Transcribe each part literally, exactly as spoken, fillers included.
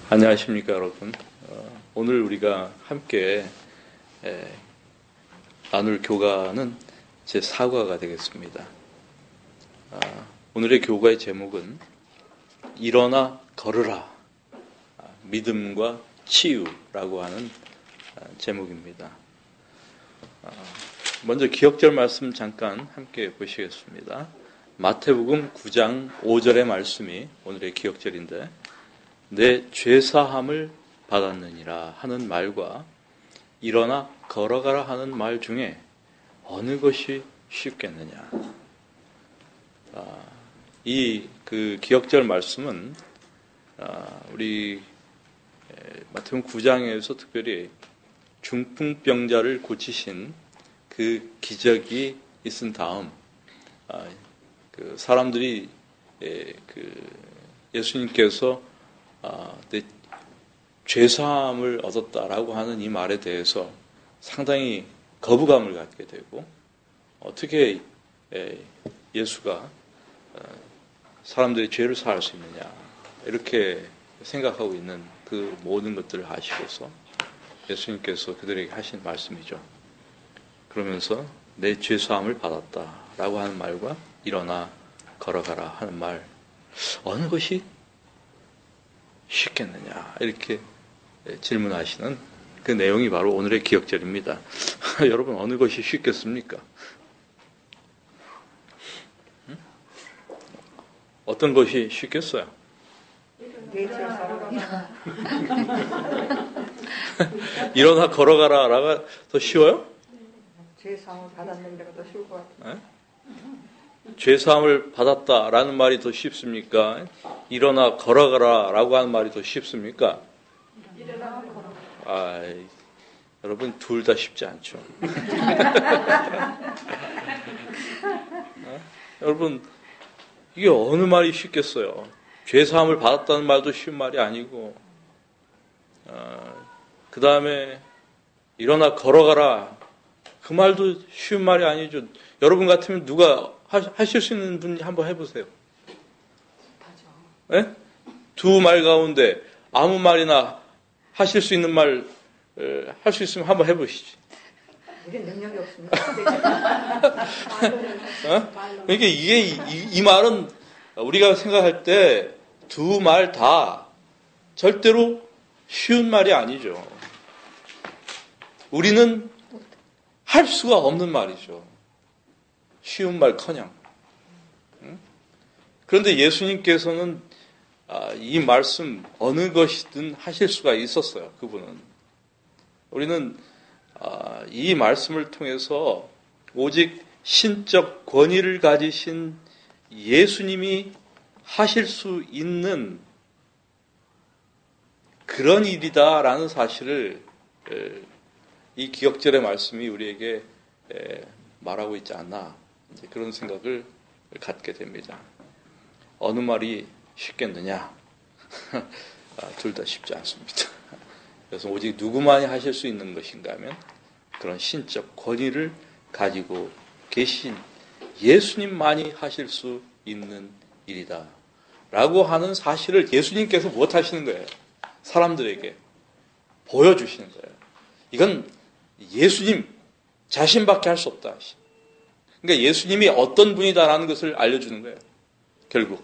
안녕하십니까 여러분. 어, 오늘 우리가 함께 에, 나눌 교가는 제사 과가 되겠습니다. 어, 오늘의 교가의 제목은 일어나 걸으라, 믿음과 치유라고 하는 제목입니다. 어, 먼저 기억절 말씀 잠깐 함께 보시겠습니다. 마태복음 구 장 오 절의 말씀이 오늘의 기억절인데, 내 죄사함을 받았느니라 하는 말과 일어나 걸어가라 하는 말 중에 어느 것이 쉽겠느냐. 아, 이 그 기억절 말씀은 아, 우리 마태복음 구 장에서 특별히 중풍병자를 고치신 그 기적이 있은 다음 아, 그 사람들이 예, 그 예수님께서 아, 내 죄사함을 얻었다라고 하는 이 말에 대해서 상당히 거부감을 갖게 되고, 어떻게 예수가 사람들의 죄를 사할 수 있느냐 이렇게 생각하고 있는 그 모든 것들을 아시고서 예수님께서 그들에게 하신 말씀이죠. 그러면서 내 죄사함을 받았다라고 하는 말과 일어나 걸어가라 하는 말, 어느 것이 쉽겠느냐 이렇게 질문하시는 그 내용이 바로 오늘의 기억절입니다. 여러분, 어느 것이 쉽겠습니까? 응? 어떤 것이 쉽겠어요? 일어나 걸어가라가 더 쉬워요? 죄사함을 받았는 데가 더 쉬울 것 같아요. 죄사함을 받았다라는 말이 더 쉽습니까? 일어나 걸어가라라고 하는 말이 더 쉽습니까? 일어나 걸어. 아, 여러분, 둘 다 쉽지 않죠. 어? 여러분, 이게 어느 말이 쉽겠어요? 죄사함을 받았다는 말도 쉬운 말이 아니고, 어, 그 다음에 일어나 걸어가라, 그 말도 쉬운 말이 아니죠. 여러분 같으면 누가 하실 수 있는 분 한번 해보세요. 네? 두 말 가운데 아무 말이나 하실 수 있는 말 할 수 있으면 한번 해보시지. 우리는 능력이 없습니다. 어? 그러니까 이게 이, 이 말은 우리가 생각할 때 두 말 다 절대로 쉬운 말이 아니죠. 우리는 할 수가 없는 말이죠. 쉬운 말커녕. 그런데 예수님께서는 이 말씀 어느 것이든 하실 수가 있었어요. 그분은. 우리는 이 말씀을 통해서 오직 신적 권위를 가지신 예수님이 하실 수 있는 그런 일이다라는 사실을 이 기억절의 말씀이 우리에게 말하고 있지 않나, 이제 그런 생각을 갖게 됩니다. 어느 말이 쉽겠느냐? 둘 다 쉽지 않습니다. 그래서 오직 누구만이 하실 수 있는 것인가 하면 그런 신적 권위를 가지고 계신 예수님만이 하실 수 있는 일이다 라고 하는 사실을 예수님께서 무엇 하시는 거예요? 사람들에게 보여주시는 거예요. 이건 예수님 자신밖에 할 수 없다. 그러니까 예수님이 어떤 분이다라는 것을 알려주는 거예요. 결국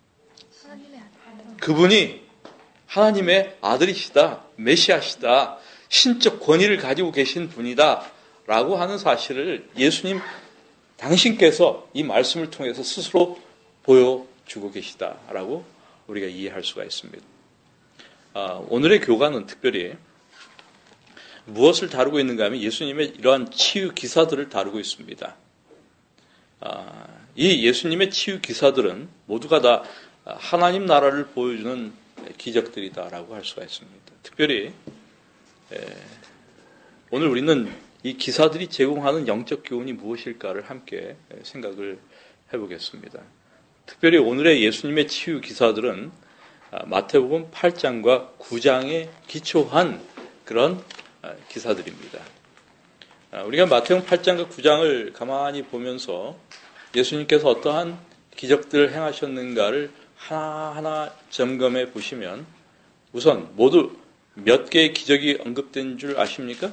그분이 하나님의 아들이시다, 메시아시다, 신적 권위를 가지고 계신 분이다 라고 하는 사실을 예수님 당신께서 이 말씀을 통해서 스스로 보여주고 계시다라고 우리가 이해할 수가 있습니다. 아, 오늘의 교가는 특별히 무엇을 다루고 있는가 하면 예수님의 이러한 치유 기사들을 다루고 있습니다. 아, 이 예수님의 치유 기사들은 모두가 다 하나님 나라를 보여주는 기적들이다라고 할 수가 있습니다. 특별히 에, 오늘 우리는 이 기사들이 제공하는 영적 교훈이 무엇일까를 함께 생각을 해보겠습니다. 특별히 오늘의 예수님의 치유 기사들은 마태복음 팔 장과 구 장에 기초한 그런 기사들입니다. 우리가 마태복음 팔 장과 구 장을 가만히 보면서 예수님께서 어떠한 기적들을 행하셨는가를 하나하나 점검해 보시면 우선 모두 몇 개의 기적이 언급된 줄 아십니까?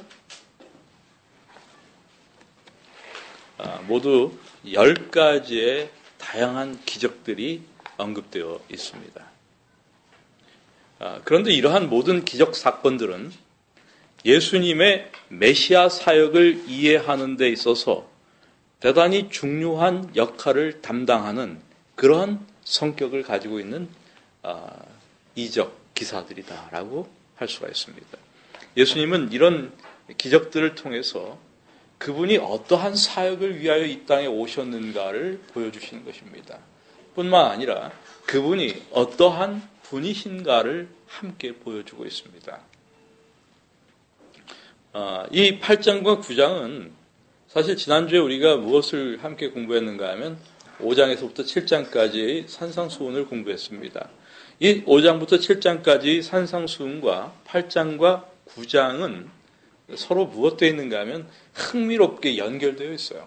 아, 모두 열 가지의 다양한 기적들이 언급되어 있습니다. 아, 그런데 이러한 모든 기적 사건들은 예수님의 메시아 사역을 이해하는 데 있어서 대단히 중요한 역할을 담당하는 그러한 성격을 가지고 있는 아, 이적 기사들이다라고 할 수가 있습니다. 예수님은 이런 기적들을 통해서 그분이 어떠한 사역을 위하여 이 땅에 오셨는가를 보여주시는 것입니다. 뿐만 아니라 그분이 어떠한 분이신가를 함께 보여주고 있습니다. 아, 이 팔 장과 구 장은 사실 지난주에 우리가 무엇을 함께 공부했는가 하면 오 장에서부터 칠 장까지의 산상수훈을 공부했습니다. 이 오 장부터 칠 장까지 산상수훈과 팔 장과 구 장은 서로 무엇되어 있는가 하면 흥미롭게 연결되어 있어요.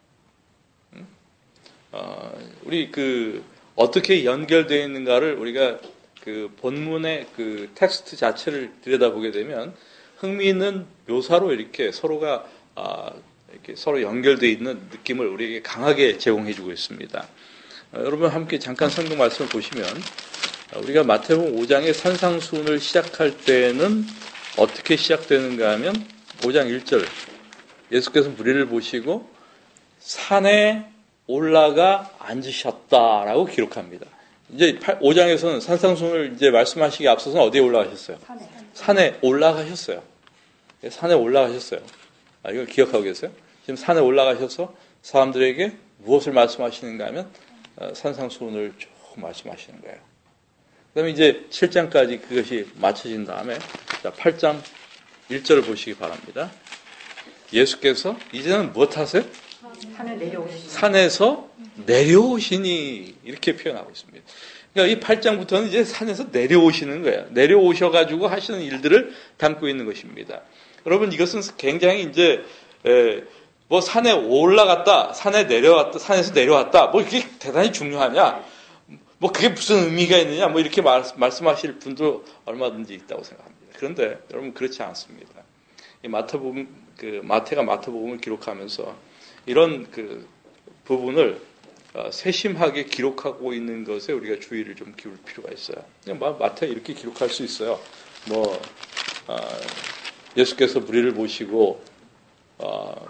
어, 우리 그 어떻게 연결되어 있는가를 우리가 그 본문의 그 텍스트 자체를 들여다보게 되면 흥미있는 묘사로 이렇게 서로가 아, 이렇게 서로 연결되어 있는 느낌을 우리에게 강하게 제공해주고 있습니다. 어, 여러분 함께 잠깐 성경 말씀을 보시면 우리가 마태복음 오 장의 산상수훈을 시작할 때는 어떻게 시작되는가 하면 오 장 일 절 예수께서 무리를 보시고 산에 올라가 앉으셨다라고 기록합니다. 이제 오 장에서는 산상수훈을 이제 말씀하시기 앞서서는 어디에 올라가셨어요? 산에. 산에 올라가셨어요. 산에 올라가셨어요. 아, 이걸 기억하고 계세요? 지금 산에 올라가셔서 사람들에게 무엇을 말씀하시는가 하면 산상수훈을 쭉 말씀하시는 거예요. 그 다음에 이제 칠 장까지 그것이 맞춰진 다음에 자, 팔 장 일 절을 보시기 바랍니다. 예수께서 이제는 무엇 하세요? 산에 내려오시니. 산에서 내려오시니 이렇게 표현하고 있습니다. 그러니까 이 팔 장부터는 이제 산에서 내려오시는 거예요. 내려오셔가지고 하시는 일들을 담고 있는 것입니다. 여러분 이것은 굉장히 이제 에, 뭐 산에 올라갔다, 산에 내려왔다, 산에서 내려왔다, 뭐 이게 대단히 중요하냐? 뭐 그게 무슨 의미가 있느냐? 뭐 이렇게 말, 말씀하실 분도 얼마든지 있다고 생각합니다. 그런데 여러분 그렇지 않습니다. 이 마태복음 그 마태가 마태복음을 기록하면서 이런 그 부분을 어, 세심하게 기록하고 있는 것에 우리가 주의를 좀 기울 필요가 있어요. 그냥 마태가 이렇게 기록할 수 있어요. 뭐 어, 예수께서 무리를 모시고 어,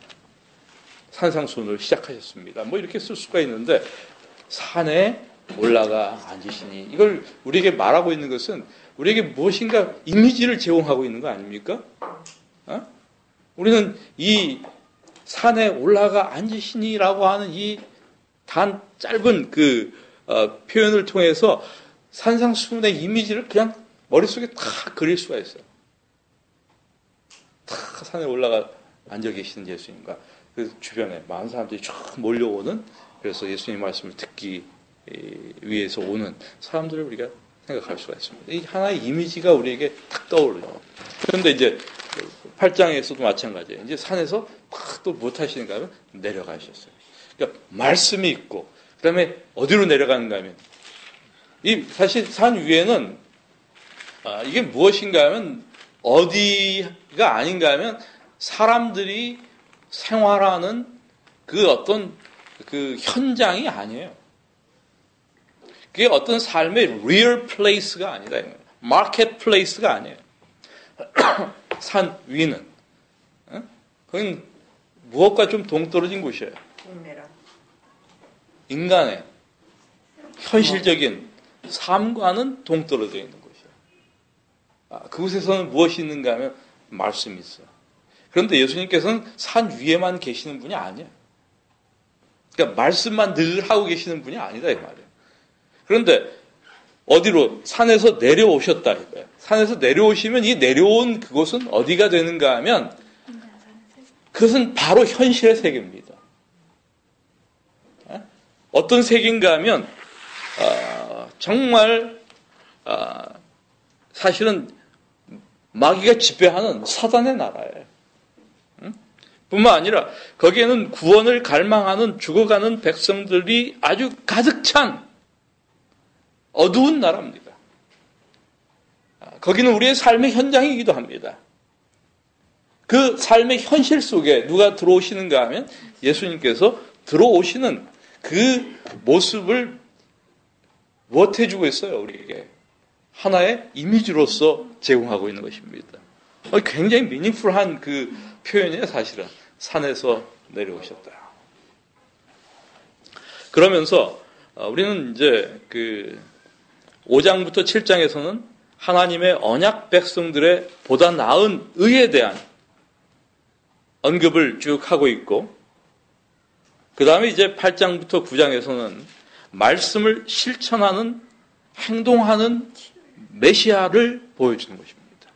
산상수훈을 시작하셨습니다. 뭐 이렇게 쓸 수가 있는데 산에 올라가 앉으시니 이걸 우리에게 말하고 있는 것은 우리에게 무엇인가 이미지를 제공하고 있는 거 아닙니까? 어? 우리는 이 산에 올라가 앉으시니라고 하는 이 단 짧은 그 어, 표현을 통해서 산상수훈의 이미지를 그냥 머릿속에 다 그릴 수가 있어요. 다 산에 올라가 앉아 계시는 예수님과 그 주변에 많은 사람들이 쫙 몰려오는 그래서 예수님 말씀을 듣기 위해서 오는 사람들을 우리가 생각할 수가 있습니다. 이 하나의 이미지가 우리에게 탁 떠오르죠. 그런데 이제 팔 장에서도 마찬가지예요. 이제 산에서 탁 또 못 하시는가 하면 내려가셨어요. 그러니까 말씀이 있고 그 다음에 어디로 내려가는가 하면 이 사실 산 위에는 아, 이게 무엇인가 하면 어디가 아닌가 하면 사람들이 생활하는 그 어떤 그 현장이 아니에요. 그게 어떤 삶의 real place가 아니다. market place가 아니에요. 산 위는. 어? 거긴 무엇과 좀 동떨어진 곳이에요. 인간의 현실적인 삶과는 동떨어져 있는 곳이에요. 아, 그곳에서는 무엇이 있는가 하면 말씀이 있어요. 그런데 예수님께서는 산 위에만 계시는 분이 아니에요. 그러니까 말씀만 늘 하고 계시는 분이 아니다 이 말이에요. 그런데 어디로 산에서 내려오셨다 이거예요. 산에서 내려오시면 이 내려온 그곳은 어디가 되는가 하면 그것은 바로 현실의 세계입니다. 어떤 세계인가 하면 어, 정말 어, 사실은 마귀가 지배하는 사단의 나라예요. 응? 뿐만 아니라 거기에는 구원을 갈망하는 죽어가는 백성들이 아주 가득 찬 어두운 나라입니다. 거기는 우리의 삶의 현장이기도 합니다. 그 삶의 현실 속에 누가 들어오시는가 하면 예수님께서 들어오시는 그 모습을 무엇 해주고 있어요, 우리에게? 하나의 이미지로서 제공하고 있는 것입니다. 굉장히 미닝풀한 그 표현이에요, 사실은. 산에서 내려오셨다. 그러면서 우리는 이제 그 오 장부터 칠 장에서는 하나님의 언약 백성들의 보다 나은 의에 대한 언급을 쭉 하고 있고, 그 다음에 이제 팔 장부터 구 장에서는 말씀을 실천하는, 행동하는 메시아를 보여주는 것입니다.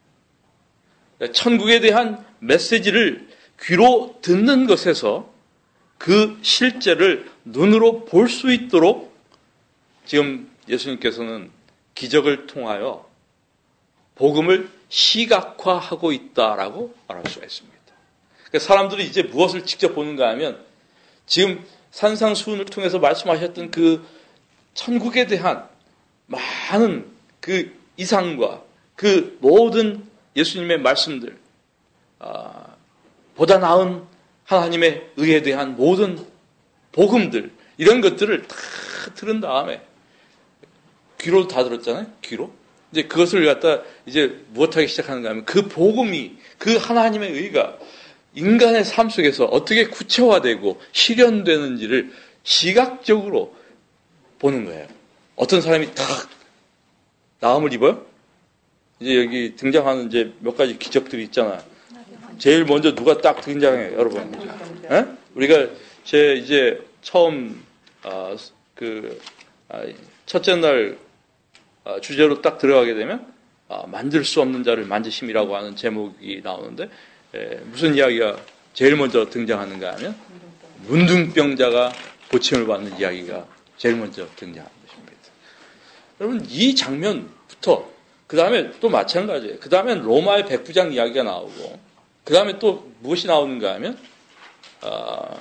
천국에 대한 메시지를 귀로 듣는 것에서 그 실제를 눈으로 볼 수 있도록 지금 예수님께서는 기적을 통하여 복음을 시각화하고 있다라고 말할 수가 있습니다. 그러니까 사람들이 이제 무엇을 직접 보는가 하면 지금 산상수훈을 통해서 말씀하셨던 그 천국에 대한 많은 그 이상과 그 모든 예수님의 말씀들, 아, 보다 나은 하나님의 의에 대한 모든 복음들, 이런 것들을 다 들은 다음에 귀로 다 들었잖아요. 귀로. 이제 그것을 갖다 이제 무엇하기 시작하는가 하면 그 복음이, 그 하나님의 의가 인간의 삶 속에서 어떻게 구체화되고 실현되는지를 시각적으로 보는 거예요. 어떤 사람이 딱 나음을 입어요? 이제 여기 등장하는 이제 몇 가지 기적들이 있잖아요. 제일 먼저 누가 딱 등장해요, 여러분? 에? 우리가 제 이제 처음 아, 그 아, 첫째 날 아, 주제로 딱 들어가게 되면 아, 만질 수 없는 자를 만지심이라고 하는 제목이 나오는데 에, 무슨 이야기가 제일 먼저 등장하는가 하면 문둥병자가 고침을 받는 이야기가 제일 먼저 등장하는 것입니다. 여러분, 이 장면부터 그 다음에 또 마찬가지예요. 그 다음에 로마의 백부장 이야기가 나오고 그 다음에 또 무엇이 나오는가 하면 아,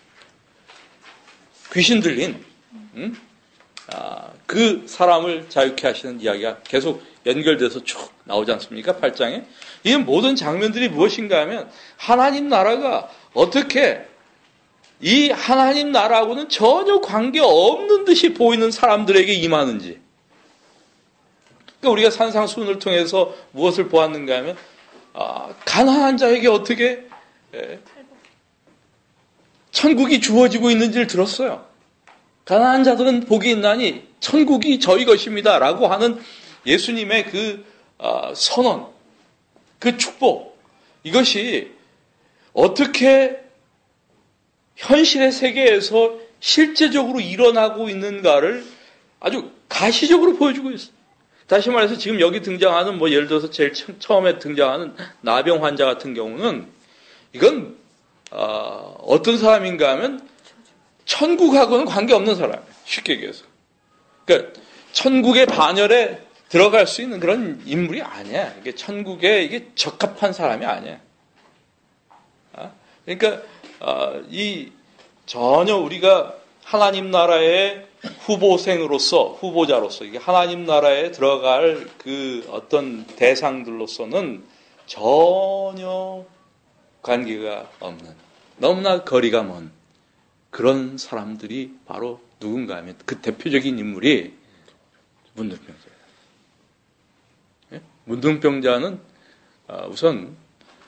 귀신 들린 음? 아, 그 사람을 자유케 하시는 이야기가 계속 연결돼서 쭉 나오지 않습니까? 팔 장에. 이 모든 장면들이 무엇인가 하면 하나님 나라가 어떻게 이 하나님 나라하고는 전혀 관계없는 듯이 보이는 사람들에게 임하는지. 그러니까 우리가 산상수훈을 통해서 무엇을 보았는가 하면 아, 가난한 자에게 어떻게 예, 천국이 주어지고 있는지를 들었어요. 가난한 자들은 복이 있나니 천국이 저희 것입니다 라고 하는 예수님의 그 어, 선언, 그 축복, 이것이 어떻게 현실의 세계에서 실제적으로 일어나고 있는가를 아주 가시적으로 보여주고 있어요. 다시 말해서 지금 여기 등장하는 뭐 예를 들어서 제일 처음에 등장하는 나병 환자 같은 경우는 이건 어, 어떤 사람인가 하면 천국하고는 관계없는 사람이에요. 쉽게 얘기해서. 그러니까 천국의 반열에 들어갈 수 있는 그런 인물이 아니야. 이게 천국에 이게 적합한 사람이 아니야. 어? 그러니까 어, 이 전혀 우리가 하나님 나라의 후보생으로서 후보자로서 이게 하나님 나라에 들어갈 그 어떤 대상들로서는 전혀 관계가 없는 너무나 거리가 먼 그런 사람들이 바로 누군가 하면 그 대표적인 인물이 문둥병자예요. 예? 문둥병자는 우선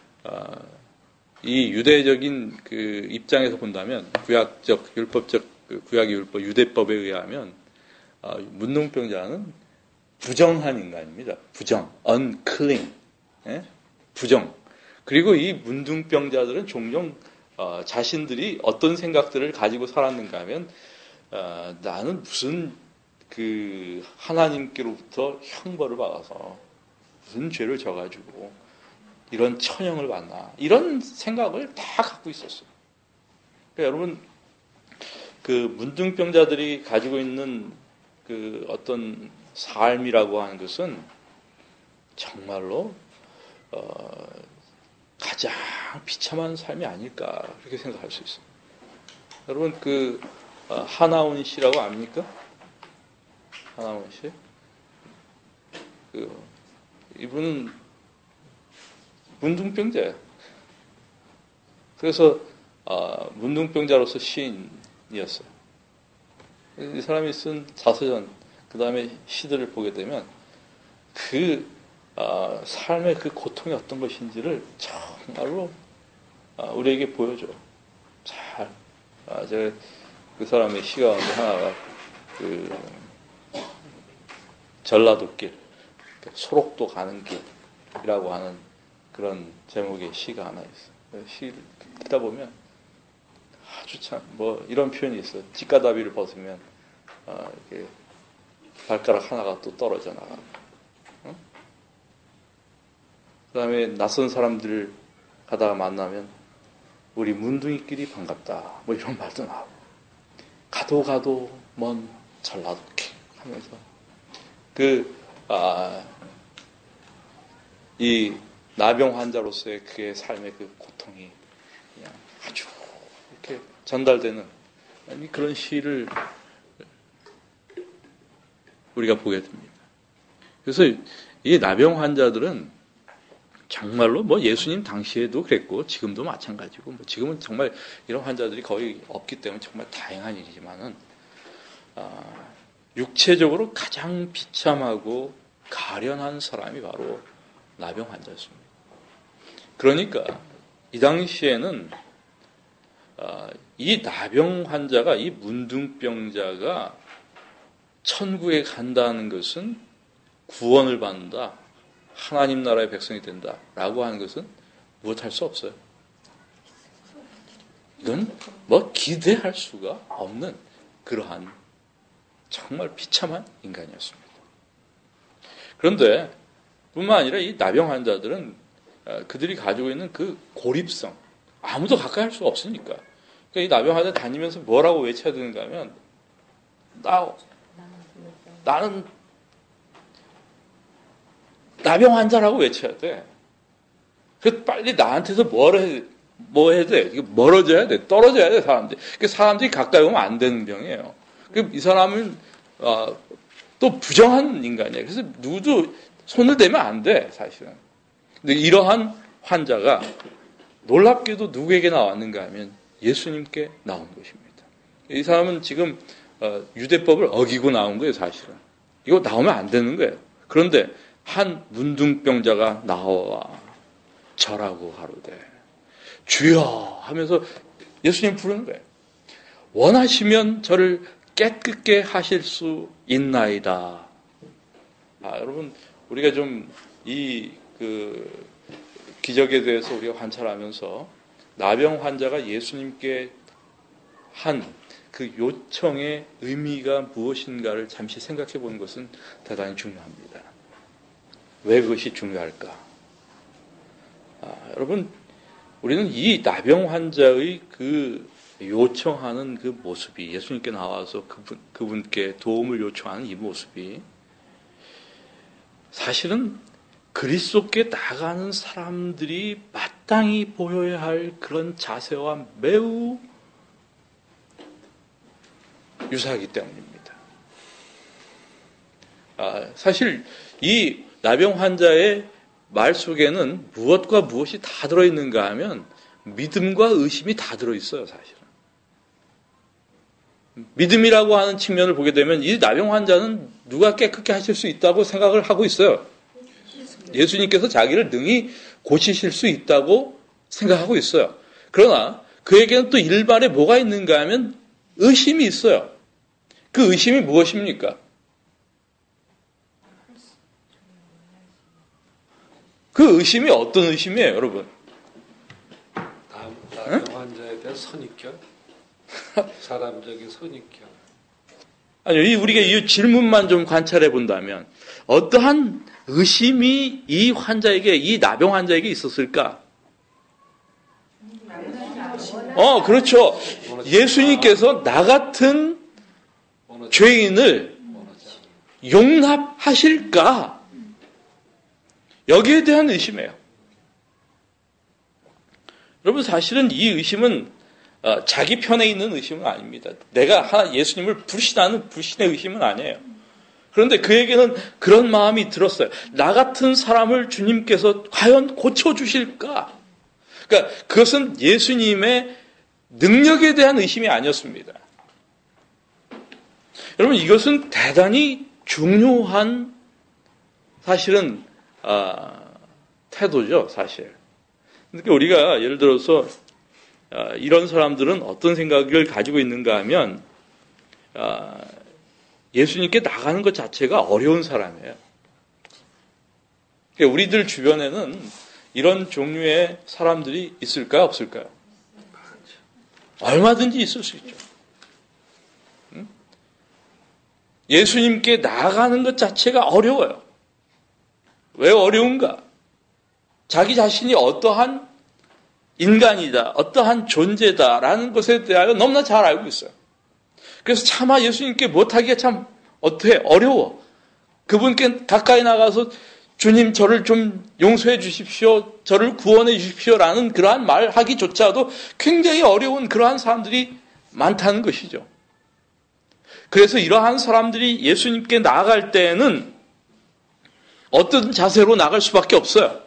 이 유대적인 그 입장에서 본다면 구약적 율법적 그 구약의 율법 유대법에 의하면 문둥병자는 부정한 인간입니다. 부정, unclean, 예? 부정. 그리고 이 문둥병자들은 종종 어, 자신들이 어떤 생각들을 가지고 살았는가 하면 어, 나는 무슨 그 하나님께로부터 형벌을 받아서 무슨 죄를 져가지고 이런 천형을 받나 이런 생각을 다 갖고 있었어요. 그러니까 여러분 그 문둥병자들이 가지고 있는 그 어떤 삶이라고 하는 것은 정말로 어, 가장 비참한 삶이 아닐까 그렇게 생각할 수 있어요. 여러분 그 어, 하나원 씨라고 압니까? 하나원 씨? 그 이분은 문둥병자예요. 그래서 어, 문둥병자로서 시인이었어요. 이 사람이 쓴 자서전, 그 다음에 시들을 보게 되면 그 어, 삶의 그 고통이 어떤 것인지를 정말로 어, 우리에게 보여줘. 잘. 아, 제가 그 사람의 시 가운데 하나가 그 전라도길, 소록도 가는 길이라고 하는 그런 제목의 시가 하나 있어요. 시를 듣다 보면 아주 참 뭐 이런 표현이 있어요. 찌까다비를 벗으면 어, 이렇게 발가락 하나가 또 떨어져 나가고, 어? 그 다음에 낯선 사람들 가다가 만나면 우리 문둥이끼리 반갑다 뭐 이런 말도 나오고, 가도 가도 먼 전라도길 하면서 그 아, 이 나병 환자로서의 그의 삶의 그 고통이 그냥 아주 이렇게 전달되는 그런 시를 우리가 보게 됩니다. 그래서 이 나병 환자들은 정말로 뭐 예수님 당시에도 그랬고 지금도 마찬가지고, 뭐 지금은 정말 이런 환자들이 거의 없기 때문에 정말 다행한 일이지만은 아, 육체적으로 가장 비참하고 가련한 사람이 바로 나병 환자였습니다. 그러니까 이 당시에는 아, 이 나병 환자가, 이 문둥병자가 천국에 간다는 것은 구원을 받는다, 하나님 나라의 백성이 된다라고 하는 것은 무엇할 수 없어요. 이건 뭐 기대할 수가 없는 그러한 정말 비참한 인간이었습니다. 그런데 뿐만 아니라 이 나병 환자들은 그들이 가지고 있는 그 고립성, 아무도 가까이 할 수가 없으니까. 그러니까 이 나병 환자 다니면서 뭐라고 외쳐야 되는가 하면, 나, 나는 나병 환자라고 외쳐야 돼. 그래서 빨리 나한테서 뭘 해, 뭐 해야 돼? 이게 멀어져야 돼. 떨어져야 돼, 사람들이. 그 사람들이 가까이 오면 안 되는 병이에요. 그 이 사람은, 어, 또 부정한 인간이에요. 그래서 누구도 손을 대면 안 돼, 사실은. 근데 이러한 환자가 놀랍게도 누구에게 나왔는가 하면 예수님께 나온 것입니다. 이 사람은 지금 어, 유대법을 어기고 나온 거예요, 사실은. 이거 나오면 안 되는 거예요. 그런데 한 문둥병자가 나와 절하고 가로되 주여 하면서 예수님 부르는 거예요. 원하시면 저를 깨끗게 하실 수 있나이다. 아, 여러분, 우리가 좀 이 그 기적에 대해서 우리가 관찰하면서 나병 환자가 예수님께 한 그 요청의 의미가 무엇인가를 잠시 생각해 보는 것은 대단히 중요합니다. 왜 그것이 중요할까? 아, 여러분, 우리는 이 나병 환자의 그 요청하는 그 모습이, 예수님께 나와서 그분, 그분께 도움을 요청하는 이 모습이 사실은 그리스도께 나가는 사람들이 마땅히 보여야 할 그런 자세와 매우 유사하기 때문입니다. 아, 사실 이 나병 환자의 말 속에는 무엇과 무엇이 다 들어있는가 하면 믿음과 의심이 다 들어있어요, 사실은. 믿음이라고 하는 측면을 보게 되면 이 나병 환자는 누가 깨끗게 하실 수 있다고 생각을 하고 있어요. 예수님께서 자기를 능히 고치실 수 있다고 생각하고 있어요. 그러나 그에게는 또 일반에 뭐가 있는가 하면 의심이 있어요. 그 의심이 무엇입니까? 그 의심이 어떤 의심이에요, 여러분? 나병 환자에 대한 선입견? 사람적인 선입견. 아니요, 우리가 이 질문만 좀 관찰해 본다면 어떠한 의심이 이 환자에게, 이 나병 환자에게 있었을까? 어, 그렇죠. 예수님께서 나 같은 죄인을 용납하실까? 여기에 대한 의심이에요. 여러분, 사실은 이 의심은 어, 자기 편에 있는 의심은 아닙니다. 내가 하나 예수님을 불신하는 불신의 의심은 아니에요. 그런데 그에게는 그런 마음이 들었어요. 나 같은 사람을 주님께서 과연 고쳐주실까? 그러니까 그것은 예수님의 능력에 대한 의심이 아니었습니다. 여러분, 이것은 대단히 중요한 사실은 아, 태도죠, 사실. 그러니까 우리가 예를 들어서 아, 이런 사람들은 어떤 생각을 가지고 있는가 하면 아, 예수님께 나가는 것 자체가 어려운 사람이에요. 그러니까 우리들 주변에는 이런 종류의 사람들이 있을까요, 없을까요? 얼마든지 있을 수 있죠. 응? 예수님께 나아가는 것 자체가 어려워요. 왜 어려운가? 자기 자신이 어떠한 인간이다, 어떠한 존재다라는 것에 대하여 너무나 잘 알고 있어요. 그래서 차마 예수님께 못하기가 참 어떻게 어려워. 그분께 가까이 나가서 주님 저를 좀 용서해 주십시오, 저를 구원해 주십시오라는 그러한 말 하기조차도 굉장히 어려운 그러한 사람들이 많다는 것이죠. 그래서 이러한 사람들이 예수님께 나아갈 때에는 어떤 자세로 나갈 수밖에 없어요.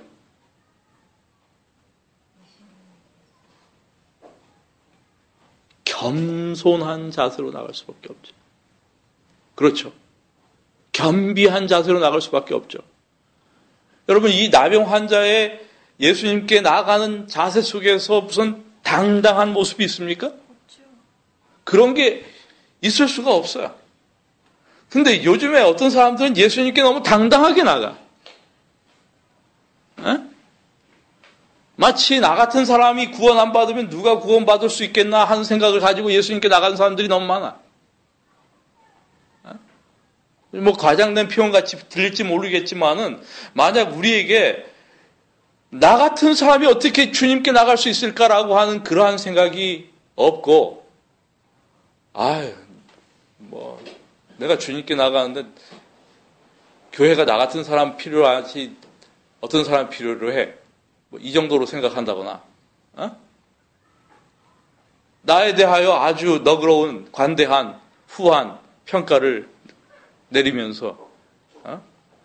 겸손한 자세로 나갈 수밖에 없죠. 그렇죠. 겸비한 자세로 나갈 수밖에 없죠. 여러분, 이 나병 환자의 예수님께 나아가는 자세 속에서 무슨 당당한 모습이 있습니까? 그런 게 있을 수가 없어요. 근데 요즘에 어떤 사람들은 예수님께 너무 당당하게 나가. 에? 마치 나 같은 사람이 구원 안 받으면 누가 구원 받을 수 있겠나 하는 생각을 가지고 예수님께 나가는 사람들이 너무 많아. 뭐 과장된 표현같이 들릴지 모르겠지만은 만약 우리에게 나 같은 사람이 어떻게 주님께 나갈 수 있을까라고 하는 그러한 생각이 없고, 아유, 뭐 내가 주님께 나가는데 교회가 나 같은 사람 필요하지 어떤 사람 필요로 해. 뭐 이 정도로 생각한다거나, 어? 나에 대하여 아주 너그러운 관대한 후한 평가를 내리면서 어?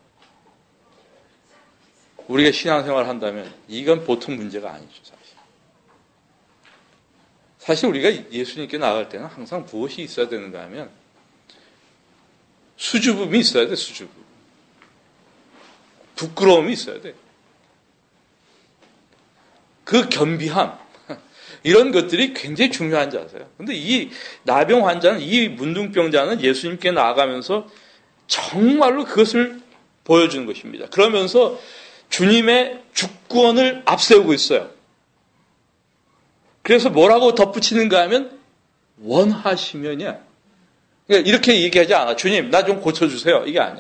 우리가 신앙생활을 한다면 이건 보통 문제가 아니죠. 사실. 사실 우리가 예수님께 나갈 때는 항상 무엇이 있어야 되는가 하면 수줍음이 있어야 돼. 수줍음. 부끄러움이 있어야 돼. 그 겸비함, 이런 것들이 굉장히 중요한 자세요. 근데 이 나병 환자는, 이 문둥병자는 예수님께 나아가면서 정말로 그것을 보여주는 것입니다. 그러면서 주님의 주권을 앞세우고 있어요. 그래서 뭐라고 덧붙이는가 하면 원하시면이야. 그러니까 이렇게 얘기하지 않아. 주님, 나 좀 고쳐주세요. 이게 아니야.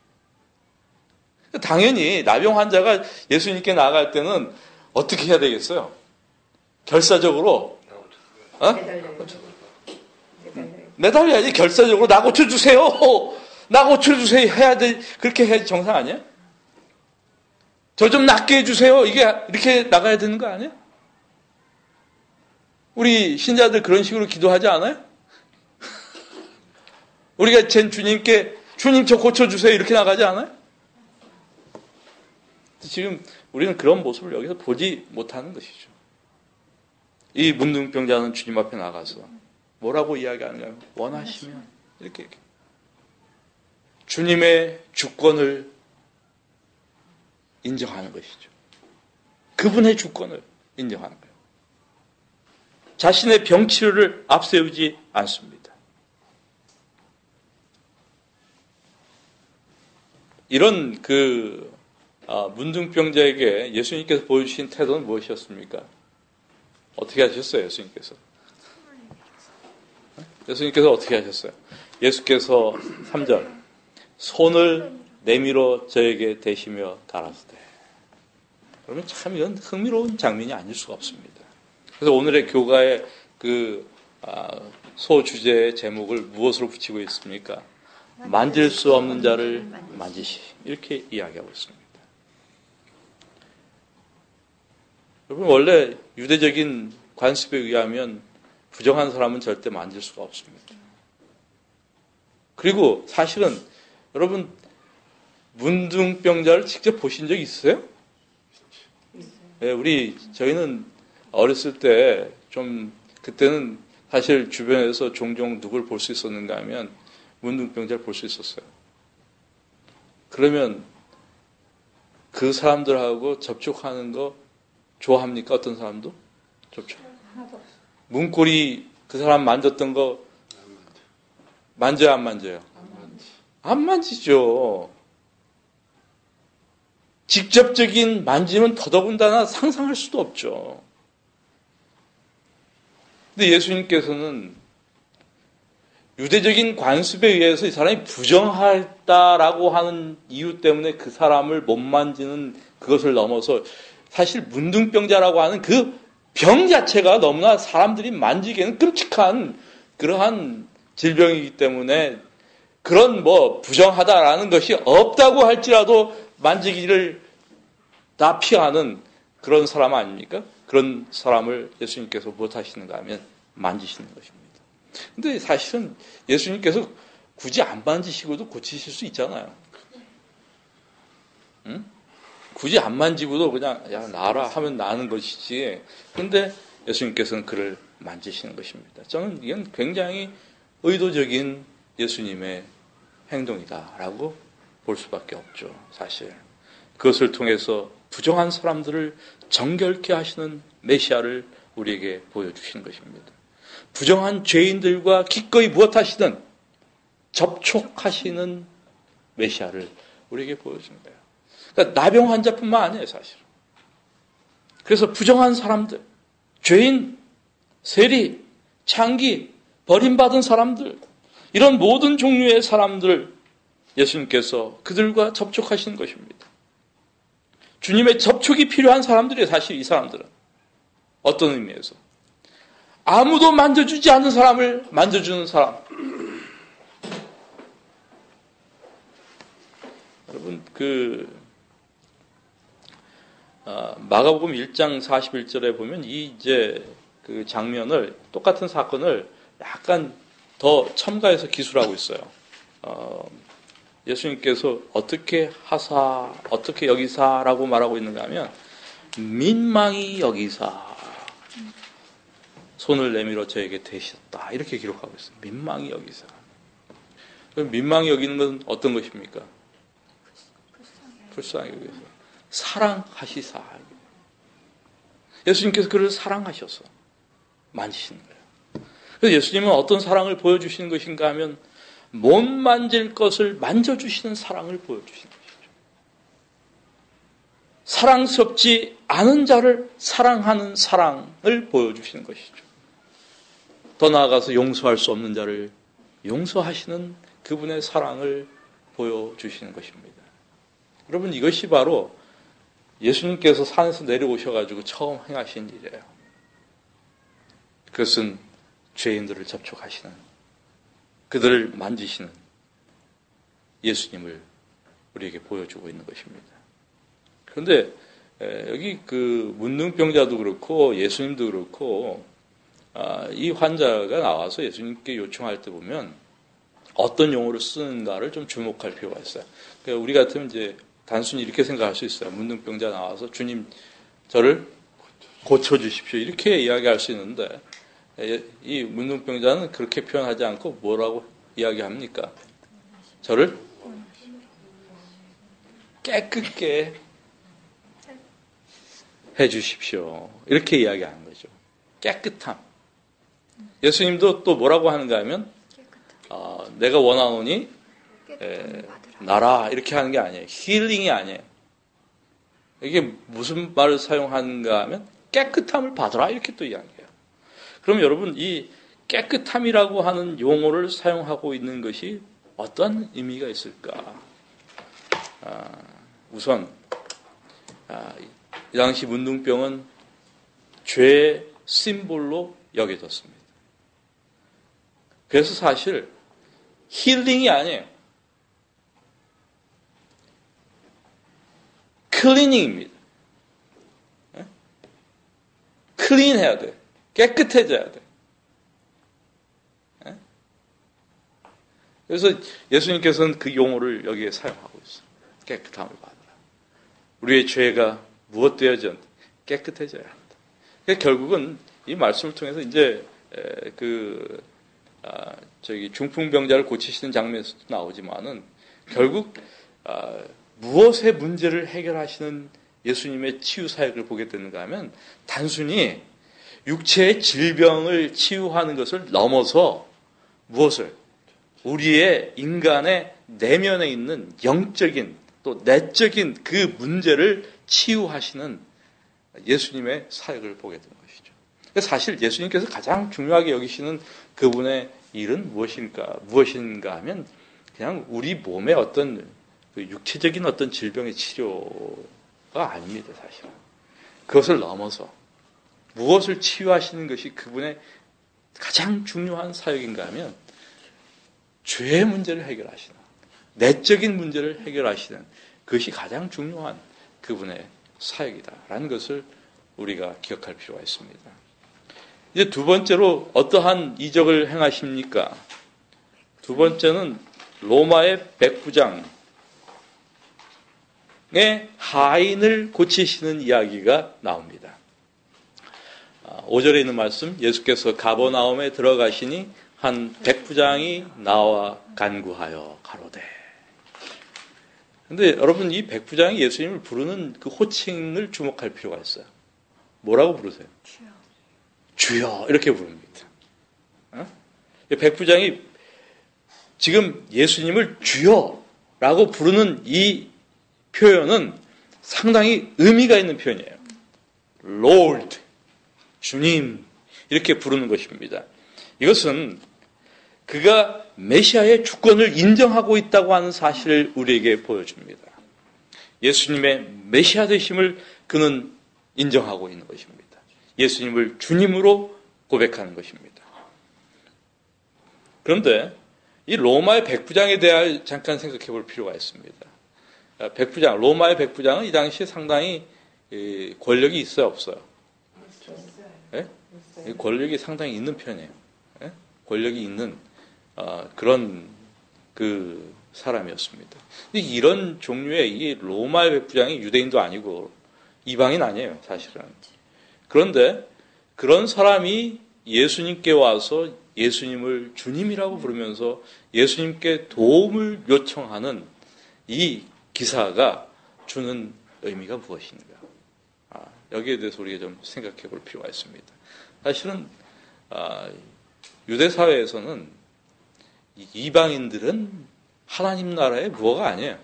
당연히 나병 환자가 예수님께 나아갈 때는 어떻게 해야 되겠어요? 결사적으로 어? 매달려야지. 결사적으로 나 고쳐주세요. 나 고쳐주세요 해야 돼. 그렇게 해야지 정상 아니야? 저 좀 낫게 해주세요. 이게 이렇게 나가야 되는 거 아니야? 우리 신자들 그런 식으로 기도하지 않아요? 우리가 제 주님께 주님 저 고쳐주세요 이렇게 나가지 않아요? 지금 우리는 그런 모습을 여기서 보지 못하는 것이죠. 이 문둥병자는 주님 앞에 나가서 뭐라고 이야기하는가요? 원하시면 이렇게 얘기해요. 주님의 주권을 인정하는 것이죠. 그분의 주권을 인정하는 거예요. 자신의 병치료를 앞세우지 않습니다. 이런 그 아, 문둥병자에게 예수님께서 보여주신 태도는 무엇이었습니까? 어떻게 하셨어요, 예수님께서? 예수님께서 어떻게 하셨어요? 예수께서 삼 절 손을 내밀어 저에게 대시며 가라사대. 그러면 참 이건 흥미로운 장면이 아닐 수가 없습니다. 그래서 오늘의 교가의 그 아, 소주제의 제목을 무엇으로 붙이고 있습니까? 만질 수 없는 자를 만지시. 이렇게 이야기하고 있습니다. 여러분, 원래 유대적인 관습에 의하면 부정한 사람은 절대 만질 수가 없습니다. 그리고 사실은 여러분 문둥병자를 직접 보신 적 있어요? 네, 우리 저희는 어렸을 때 좀 그때는 사실 주변에서 종종 누굴 볼 수 있었는가 하면 문둥병자를 볼 수 있었어요. 그러면 그 사람들하고 접촉하는 거 좋아합니까? 어떤 사람도? 접촉. 문고리 그 사람 만졌던 거 만져요, 안 만져요? 안 만지죠. 직접적인 만짐은 더더군다나 상상할 수도 없죠. 근데 예수님께서는 유대적인 관습에 의해서 이 사람이 부정하다라고 하는 이유 때문에 그 사람을 못 만지는 그것을 넘어서 사실 문둥병자라고 하는 그 병 자체가 너무나 사람들이 만지기에는 끔찍한 그러한 질병이기 때문에 그런 뭐 부정하다라는 것이 없다고 할지라도 만지기를 다 피하는 그런 사람 아닙니까? 그런 사람을 예수님께서 무엇 하시는가 하면 만지시는 것입니다. 근데 사실은 예수님께서 굳이 안 만지시고도 고치실 수 있잖아요. 응? 굳이 안 만지고도 그냥 야 나라 하면 나는 것이지. 근데 예수님께서는 그를 만지시는 것입니다. 저는 이건 굉장히 의도적인 예수님의 행동이다라고 볼 수밖에 없죠. 사실 그것을 통해서 부정한 사람들을 정결케 하시는 메시아를 우리에게 보여주시는 것입니다. 부정한 죄인들과 기꺼이 무엇하시든 접촉하시는 메시아를 우리에게 보여주는 거예요. 그러니까 나병 환자뿐만 아니에요, 사실. 그래서 부정한 사람들, 죄인, 세리, 창기, 버림받은 사람들, 이런 모든 종류의 사람들을 예수님께서 그들과 접촉하시는 것입니다. 주님의 접촉이 필요한 사람들이에요, 사실 이 사람들은. 어떤 의미에서. 아무도 만져주지 않는 사람을 만져주는 사람. 여러분, 그, 아, 마가복음 일 장 사십일 절에 보면 이 이제 그 장면을, 똑같은 사건을 약간 더 첨가해서 기술하고 있어요. 어, 예수님께서 어떻게 하사, 어떻게 여기사라고 말하고 있는가 하면, 민망히 여기사, 손을 내밀어 저에게 대셨다. 이렇게 기록하고 있어요. 민망히 여기사. 그럼 민망히 여기는 건 어떤 것입니까? 불쌍히 여기서. 사랑하시사. 예수님께서 그를 사랑하셔서 만지시는 거예요. 그래서 예수님은 어떤 사랑을 보여주시는 것인가 하면 못 만질 것을 만져주시는 사랑을 보여주시는 것이죠. 사랑스럽지 않은 자를 사랑하는 사랑을 보여주시는 것이죠. 더 나아가서 용서할 수 없는 자를 용서하시는 그분의 사랑을 보여주시는 것입니다. 여러분, 이것이 바로 예수님께서 산에서 내려오셔가지고 처음 행하신 일이에요. 그것은 죄인들을 접촉하시는, 그들을 만지시는 예수님을 우리에게 보여주고 있는 것입니다. 그런데 여기 그 문둥병자도 그렇고 예수님도 그렇고 이 환자가 나와서 예수님께 요청할 때 보면 어떤 용어를 쓰는가를 좀 주목할 필요가 있어요. 그러니까 우리 같으면 이제 단순히 이렇게 생각할 수 있어요. 문둥병자 나와서 주님 저를 고쳐주십시오. 이렇게 이야기할 수 있는데 이 문둥병자는 그렇게 표현하지 않고 뭐라고 이야기합니까? 저를 깨끗게 해주십시오. 이렇게 이야기하는 거죠. 깨끗함. 예수님도 또 뭐라고 하는가 하면 어, 내가 원하노니 에, 나라 이렇게 하는 게 아니에요. 힐링이 아니에요. 이게 무슨 말을 사용하는가 하면 깨끗함을 받으라 이렇게 또 이야기해요. 그럼 여러분 이 깨끗함이라고 하는 용어를 사용하고 있는 것이 어떤 의미가 있을까? 아, 우선 아, 이 당시 문둥병은 죄의 심볼로 여겨졌습니다. 그래서 사실 힐링이 아니에요. 클리닝입니다. 클린해야 돼. 깨끗해져야 돼. 그래서 예수님께서는 그 용어를 여기에 사용하고 있어요. 깨끗함을 받으라. 우리의 죄가 무엇 되어졌는지 깨끗해져야 한다. 그러니까 결국은 이 말씀을 통해서 이제 그 아, 저기 중풍병자를 고치시는 장면에서도 나오지만은 결국 아, 무엇의 문제를 해결하시는 예수님의 치유 사역을 보게 되는가 하면 단순히 육체의 질병을 치유하는 것을 넘어서 무엇을 우리의 인간의 내면에 있는 영적인 또 내적인 그 문제를 치유하시는 예수님의 사역을 보게 되는 것이죠. 사실 예수님께서 가장 중요하게 여기시는 그분의 일은 무엇인가, 무엇인가 하면 그냥 우리 몸의 어떤 그 육체적인 어떤 질병의 치료가 아닙니다, 사실은. 그것을 넘어서 무엇을 치유하시는 것이 그분의 가장 중요한 사역인가 하면 죄의 문제를 해결하시는, 내적인 문제를 해결하시는 그것이 가장 중요한 그분의 사역이다라는 것을 우리가 기억할 필요가 있습니다. 이제 두 번째로 어떠한 이적을 행하십니까? 두 번째는 로마의 백부장의 하인을 고치시는 이야기가 나옵니다. 오 절에 있는 말씀, 예수께서 가버나움에 들어가시니 한 백부장이 나와 간구하여 가로되. 근데 여러분, 이 백부장이 예수님을 부르는 그 호칭을 주목할 필요가 있어요. 뭐라고 부르세요? 주여. 주여 이렇게 부릅니다. 어? 백부장이 지금 예수님을 주여라고 부르는 이 표현은 상당히 의미가 있는 표현이에요. Lord, 주님 이렇게 부르는 것입니다. 이것은 그가 메시아의 주권을 인정하고 있다고 하는 사실을 우리에게 보여줍니다. 예수님의 메시아 되심을 그는 인정하고 있는 것입니다. 예수님을 주님으로 고백하는 것입니다. 그런데 이 로마의 백부장에 대해 잠깐 생각해 볼 필요가 있습니다. 백부장, 로마의 백부장은 이 당시에 상당히 권력이 있어요, 없어요? 네? 권력이 상당히 있는 편이에요. 네? 권력이 있는 어, 그런 그 사람이었습니다. 이런 종류의 이 로마의 백부장이 유대인도 아니고 이방인 아니에요, 사실은. 그런데 그런 사람이 예수님께 와서 예수님을 주님이라고 부르면서 예수님께 도움을 요청하는 이 기사가 주는 의미가 무엇인가? 아, 여기에 대해서 우리가 좀 생각해 볼 필요가 있습니다. 사실은 아, 유대 사회에서는 이방인들은 하나님 나라의 무어가 아니에요.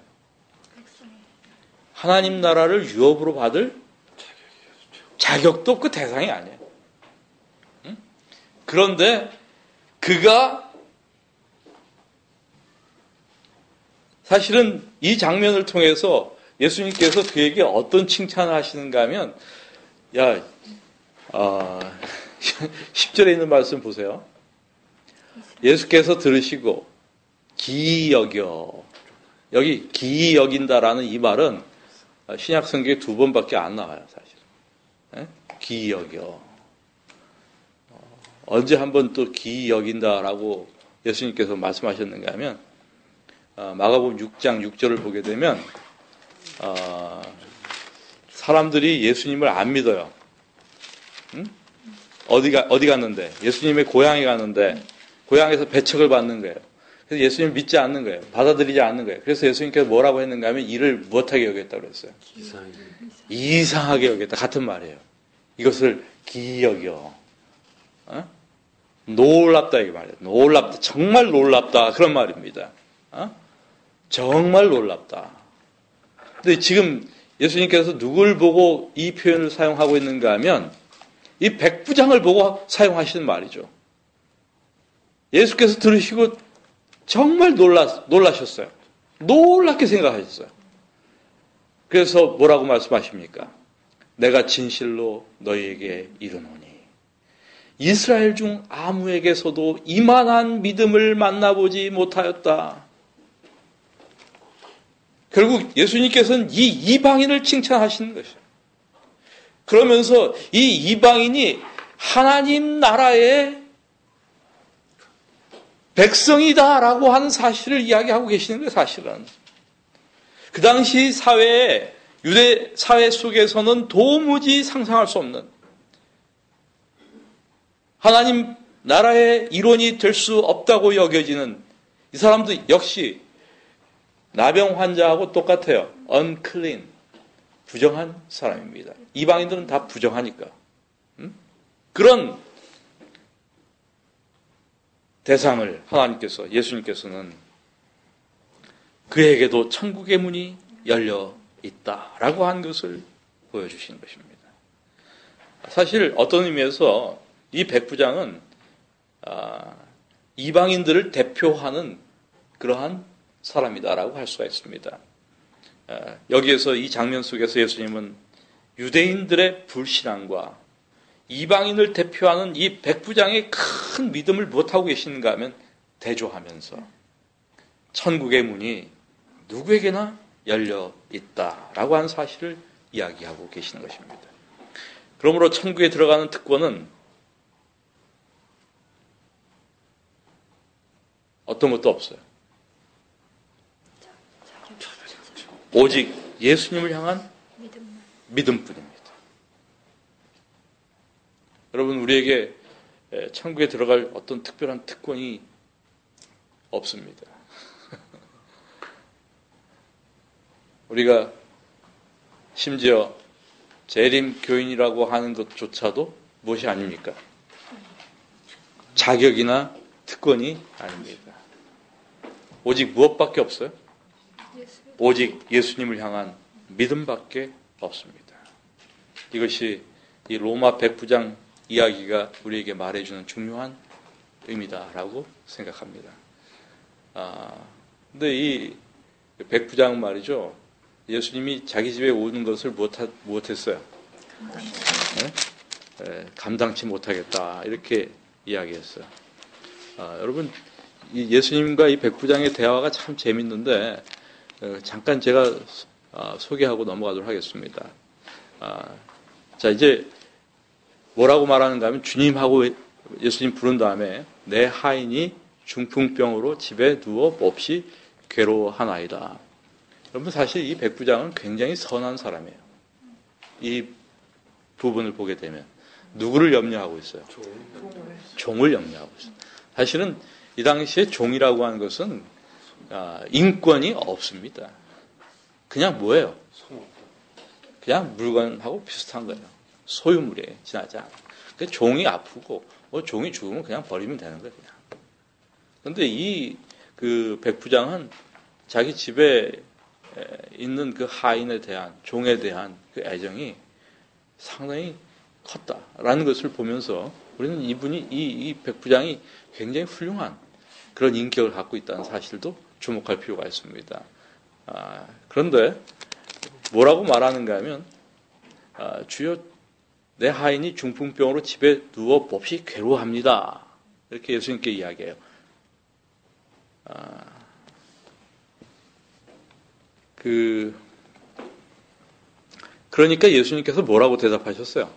하나님 나라를 유업으로 받을 자격도 없고 대상이 아니에요. 응? 그런데 그가 사실은 이 장면을 통해서 예수님께서 그에게 어떤 칭찬을 하시는가 하면, 야, 어, 십 절에 있는 말씀 보세요. 예수께서 들으시고 기이 여겨. 여기 기이 여긴다라는 이 말은 신약 성경에 두 번밖에 안 나와요, 사실. 예? 기이 여겨. 언제 한번 또 기이 여긴다라고 예수님께서 말씀하셨는가 하면 마가복음 육 장 육 절을 보게 되면 어, 사람들이 예수님을 안 믿어요. 응? 어디가 어디 갔는데 예수님의 고향에 갔는데 고향에서 배척을 받는 거예요. 그래서 예수님을 믿지 않는 거예요. 받아들이지 않는 거예요. 그래서 예수님께서 뭐라고 했는가 하면 이를 무엇하게 여겼다고 그랬어요. 이상하게, 이상하게 여겼다. 같은 말이에요. 이것을 기이 여겨. 어? 놀랍다 이 말이에요. 놀랍다. 정말 놀랍다. 그런 말입니다. 어? 정말 놀랍다. 근데 지금 예수님께서 누굴 보고 이 표현을 사용하고 있는가 하면 이 백부장을 보고 사용하시는 말이죠. 예수께서 들으시고 정말 놀라, 놀라셨어요. 놀랍게 생각하셨어요. 그래서 뭐라고 말씀하십니까? 내가 진실로 너희에게 이르노니 이스라엘 중 아무에게서도 이만한 믿음을 만나보지 못하였다. 결국 예수님께서는 이 이방인을 칭찬하시는 것이에요. 그러면서 이 이방인이 하나님 나라의 백성이다라고 하는 사실을 이야기하고 계시는 거예요, 사실은. 그 당시 사회에, 유대 사회 속에서는 도무지 상상할 수 없는 하나님 나라의 일원이 될 수 없다고 여겨지는 이 사람도 역시 나병 환자하고 똑같아요. unclean, 부정한 사람입니다. 이방인들은 다 부정하니까. 음? 그런 대상을 하나님께서, 예수님께서는 그에게도 천국의 문이 열려 있다라고 한 것을 보여주신 것입니다. 사실 어떤 의미에서 이 백부장은 아, 이방인들을 대표하는 그러한 사람이다라고 할 수가 있습니다. 아, 여기에서 이 장면 속에서 예수님은 유대인들의 불신앙과 이방인을 대표하는 이 백부장의 큰 믿음을 못하고 계시는가 하면 대조하면서 천국의 문이 누구에게나 열려 있다라고 하는 사실을 이야기하고 계시는 것입니다. 그러므로 천국에 들어가는 특권은 어떤 것도 없어요. 오직 예수님을 향한 믿음뿐입니다. 여러분, 우리에게 천국에 들어갈 어떤 특별한 특권이 없습니다. 우리가 심지어 재림 교인이라고 하는 것조차도 무엇이 아닙니까? 자격이나 특권이 아닙니다. 오직 무엇밖에 없어요? 오직 예수님을 향한 믿음밖에 없습니다. 이것이 이 로마 백부장 이야기가 우리에게 말해주는 중요한 의미다라고 생각합니다. 아, 근데 이 백부장 말이죠. 예수님이 자기 집에 오는 것을 무엇하, 무엇했어요? 네? 네, 감당치 못하겠다 이렇게 이야기했어요. 아, 여러분, 이 예수님과 이 백부장의 대화가 참 재밌는데 어, 잠깐 제가 어, 소개하고 넘어가도록 하겠습니다. 아, 자, 이제 뭐라고 말하는가 하면 주님하고 예수님 부른 다음에 내 하인이 중풍병으로 집에 누워 몹시 괴로워하나이다. 여러분, 사실 이 백부장은 굉장히 선한 사람이에요. 이 부분을 보게 되면 누구를 염려하고 있어요? 종을, 종을 염려하고 있어요. 사실은 이 당시에 종이라고 하는 것은 인권이 없습니다. 그냥 뭐예요? 그냥 물건하고 비슷한 거예요. 소유물에 지나지 않아요. 종이 아프고 뭐 종이 죽으면 그냥 버리면 되는 거예요. 그냥. 그런데 이 그 백부장은 자기 집에 있는 그 하인에 대한, 종에 대한 그 애정이 상당히 컸다라는 것을 보면서 우리는 이분이, 이, 이 백부장이 굉장히 훌륭한 그런 인격을 갖고 있다는 사실도 주목할 필요가 있습니다. 아, 그런데 뭐라고 말하는가 하면, 아, 주여 내 하인이 중풍병으로 집에 누워 몹시 괴로워합니다. 이렇게 예수님께 이야기해요. 아, 그, 그러니까 예수님께서 뭐라고 대답하셨어요?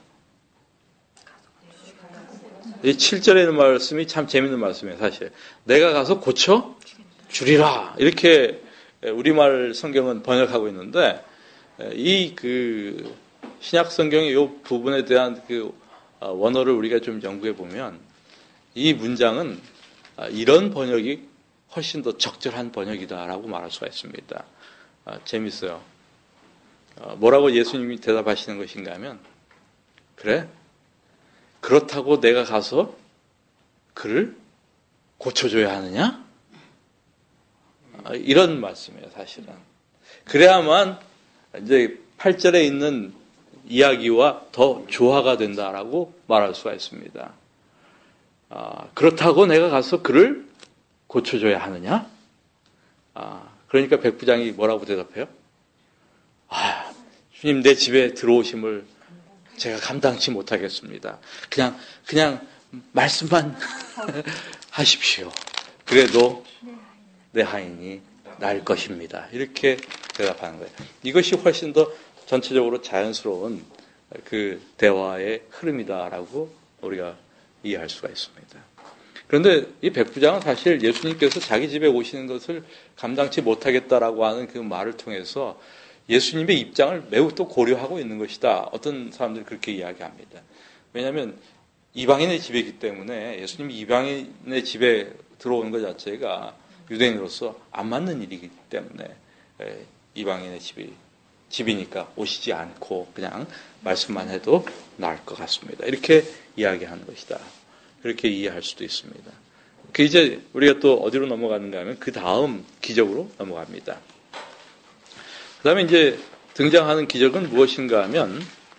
이 칠 절에 있는 말씀이 참 재밌는 말씀이에요, 사실. 내가 가서 고쳐 주리라. 이렇게 우리말 성경은 번역하고 있는데, 이 그 신약 성경의 이 부분에 대한 그 원어를 우리가 좀 연구해 보면, 이 문장은 이런 번역이 훨씬 더 적절한 번역이다라고 말할 수가 있습니다. 아, 재밌어요. 아, 뭐라고 예수님이 대답하시는 것인가 하면, 그래? 그렇다고 내가 가서 그를 고쳐줘야 하느냐? 아, 이런 말씀이에요, 사실은. 그래야만 이제 팔 절에 있는 이야기와 더 조화가 된다라고 말할 수가 있습니다. 아, 그렇다고 내가 가서 그를 고쳐줘야 하느냐? 아, 그러니까 백부장이 뭐라고 대답해요? 아, 주님 내 집에 들어오심을 제가 감당치 못하겠습니다. 그냥 그냥 말씀만 하십시오. 그래도 내 하인이 나을 것입니다. 이렇게 대답하는 거예요. 이것이 훨씬 더 전체적으로 자연스러운 그 대화의 흐름이다라고 우리가 이해할 수가 있습니다. 그런데 이 백부장은 사실 예수님께서 자기 집에 오시는 것을 감당치 못하겠다라고 하는 그 말을 통해서 예수님의 입장을 매우 또 고려하고 있는 것이다. 어떤 사람들이 그렇게 이야기합니다. 왜냐하면 이방인의 집이기 때문에 예수님이 이방인의 집에 들어오는 것 자체가 유대인으로서 안 맞는 일이기 때문에 이방인의 집이, 집이니까 오시지 않고 그냥 말씀만 해도 나을 것 같습니다. 이렇게 이야기하는 것이다. 그렇게 이해할 수도 있습니다. 그 이제 우리가 또 어디로 넘어가는가 하면 그 다음 기적으로 넘어갑니다. 그 다음에 이제 등장하는 기적은 무엇인가 하면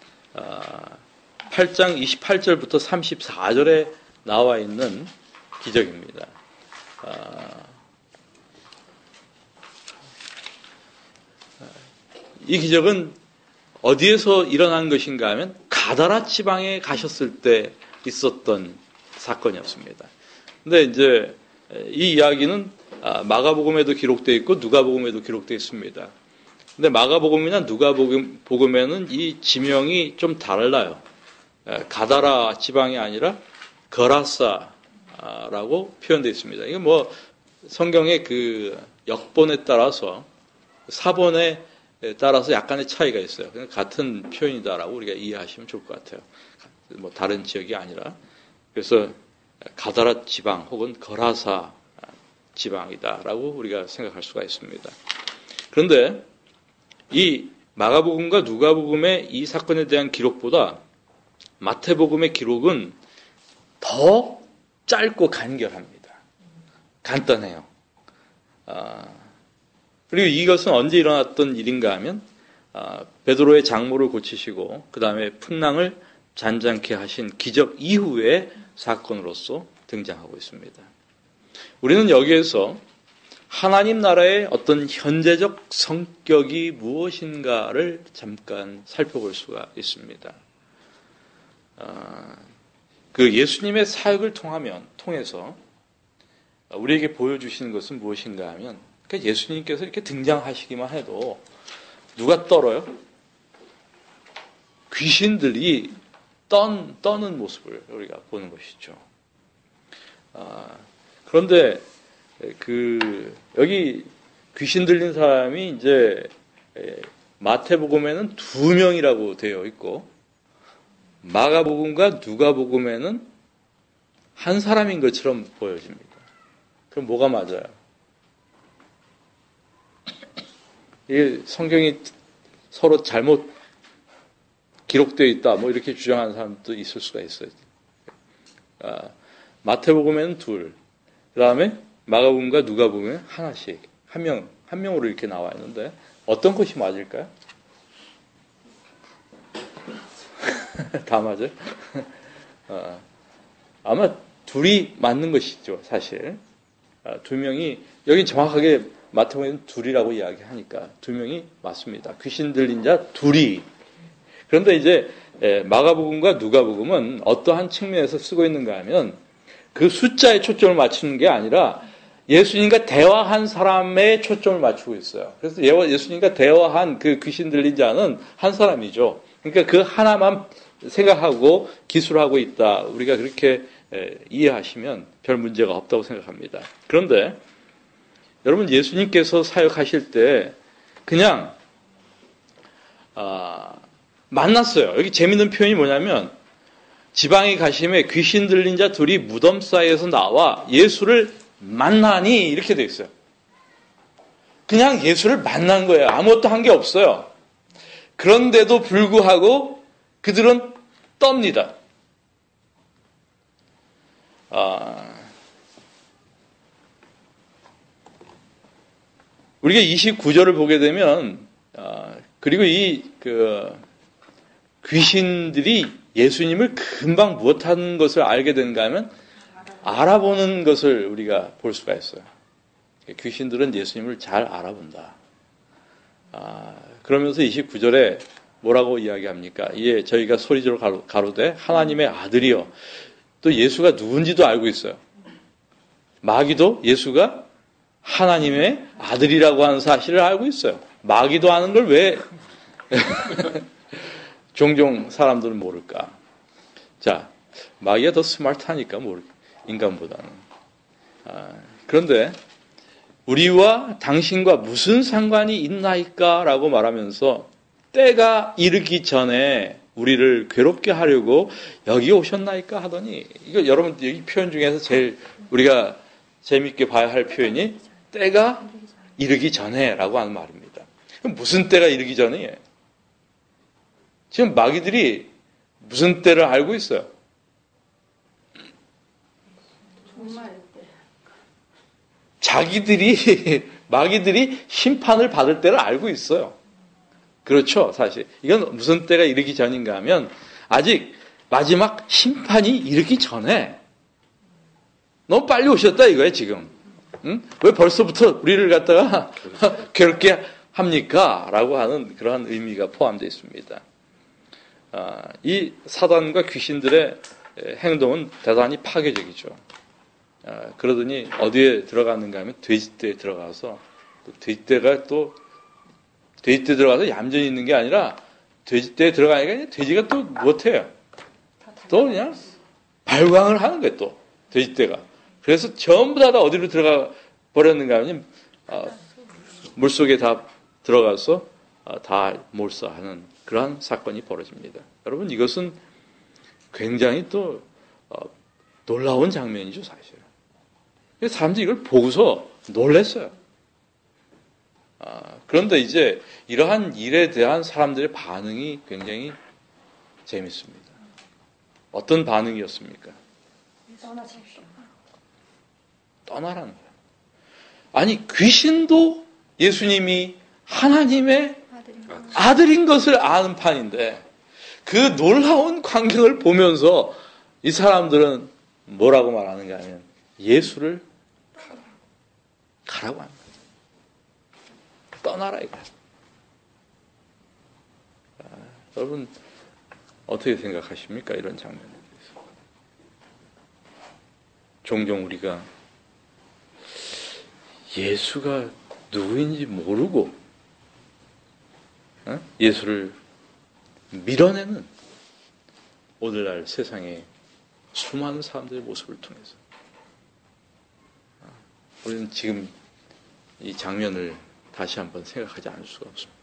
팔 장 이십팔 절부터 삼십사 절에 나와 있는 기적입니다. 이 기적은 어디에서 일어난 것인가 하면 가다라 지방에 가셨을 때 있었던 사건이었습니다. 근데 이제 이 이야기는 마가복음에도 기록되어 있고 누가복음에도 기록되어 있습니다. 근데 마가복음이나 누가복음에는 이 지명이 좀 달라요. 가다라 지방이 아니라 거라사라고 표현되어 있습니다. 이게 뭐 성경의 그 역본에 따라서 사본에 따라서 약간의 차이가 있어요. 같은 표현이다라고 우리가 이해하시면 좋을 것 같아요. 뭐 다른 지역이 아니라. 그래서 가다라 지방 혹은 거라사 지방이다라고 우리가 생각할 수가 있습니다. 그런데 이 마가복음과 누가복음의 이 사건에 대한 기록보다 마태복음의 기록은 더 짧고 간결합니다. 간단해요. 아, 그리고 이것은 언제 일어났던 일인가 하면 아, 베드로의 장모를 고치시고 그 다음에 풍랑을 잔잔케 하신 기적 이후의 사건으로서 등장하고 있습니다. 우리는 여기에서 하나님 나라의 어떤 현재적 성격이 무엇인가를 잠깐 살펴볼 수가 있습니다. 아, 그 예수님의 사역을 통하면, 통해서 우리에게 보여주시는 것은 무엇인가 하면 그러니까 예수님께서 이렇게 등장하시기만 해도 누가 떨어요? 귀신들이 떤, 떠는 모습을 우리가 보는 것이죠. 아, 그런데 그 여기 귀신 들린 사람이 이제 마태복음에는 두 명이라고 되어 있고 마가복음과 누가복음에는 한 사람인 것처럼 보여집니다. 그럼 뭐가 맞아요? 이게 성경이 서로 잘못 기록되어 있다, 뭐 이렇게 주장하는 사람도 있을 수가 있어요. 아, 마태복음에는 둘, 그 다음에 마가복음과 누가복음에 하나씩, 한 명, 한 명으로 이렇게 나와 있는데 어떤 것이 맞을까요? 다 맞아요? 아, 아마 둘이 맞는 것이죠, 사실. 아, 두 명이, 여기 정확하게 마태복음에는 둘이라고 이야기하니까 두 명이 맞습니다. 귀신 들린 자 둘이. 그런데 이제 마가복음과 누가복음은 어떠한 측면에서 쓰고 있는가 하면 그 숫자에 초점을 맞추는 게 아니라 예수님과 대화한 사람에 초점을 맞추고 있어요. 그래서 예수님과 대화한 그 귀신 들린 자는 한 사람이죠. 그러니까 그 하나만 생각하고 기술하고 있다. 우리가 그렇게 이해하시면 별 문제가 없다고 생각합니다. 그런데 여러분 예수님께서 사역하실 때 그냥 아, 만났어요. 여기 재밌는 표현이 뭐냐면 지방에 가심에 귀신 들린 자 둘이 무덤 사이에서 나와 예수를 만나니 이렇게 돼 있어요. 그냥 예수를 만난 거예요. 아무것도 한 게 없어요. 그런데도 불구하고 그들은 떱니다. 아, 우리가 이십구 절을 보게 되면 아, 그리고 이 그 귀신들이 예수님을 금방 무엇하는 것을 알게 된가 하면 알아보는 것을 우리가 볼 수가 있어요. 귀신들은 예수님을 잘 알아본다. 아, 그러면서 이십구 절에 뭐라고 이야기합니까? 예, 저희가 소리지로 가로되 하나님의 아들이요. 또 예수가 누군지도 알고 있어요. 마귀도 예수가 하나님의 아들이라고 하는 사실을 알고 있어요. 마귀도 아는 걸 왜 종종 사람들은 모를까? 자, 마귀가 더 스마트하니까 모르, 인간보다는. 아, 그런데 우리와 당신과 무슨 상관이 있나이까라고 말하면서 때가 이르기 전에 우리를 괴롭게 하려고 여기 오셨나이까 하더니, 이거 여러분 여기 표현 중에서 제일 우리가 재밌게 봐야 할 표현이 때가 이르기 전에라고 하는 말입니다. 그럼 무슨 때가 이르기 전이에요? 지금 마귀들이 무슨 때를 알고 있어요? 자기들이 마귀들이 심판을 받을 때를 알고 있어요. 그렇죠, 사실. 이건 무슨 때가 이르기 전인가 하면 아직 마지막 심판이 이르기 전에 너무 빨리 오셨다 이거예요, 지금. 응? 왜 벌써부터 우리를 갖다가 괴롭게 합니까? 라고 하는 그러한 의미가 포함되어 있습니다. 아, 이 사단과 귀신들의 행동은 대단히 파괴적이죠. 아, 그러더니 어디에 들어가는가 하면 돼지떼에 들어가서, 또 돼지떼가 또 돼지떼 들어가서 얌전히 있는 게 아니라 돼지떼에 들어가니까 돼지가 또 못해요. 또 그냥 발광을 하는 거예요, 또 돼지떼가. 그래서 전부 다, 다 어디로 들어가 버렸는가 하면 어, 물속에 다 들어가서 어, 다 몰사하는 그러한 사건이 벌어집니다. 여러분, 이것은 굉장히 또 어, 놀라운 장면이죠, 사실. 사람들이 이걸 보고서 놀랐어요. 아, 그런데 이제 이러한 일에 대한 사람들의 반응이 굉장히 재밌습니다. 어떤 반응이었습니까? 떠나십시오. 떠나라는 거예요. 아니, 귀신도 예수님이 하나님의 아들인 것을 아는 판인데, 그 놀라운 광경을 보면서 이 사람들은 뭐라고 말하는가 하면 예수를 가라고 합니다. 떠나라 이거야. 아, 여러분 어떻게 생각하십니까? 이런 장면에 대해서. 종종 우리가 예수가 누구인지 모르고 어? 예수를 밀어내는 오늘날 세상의 수많은 사람들의 모습을 통해서 우리는 지금 이 장면을 다시 한번 생각하지 않을 수가 없습니다.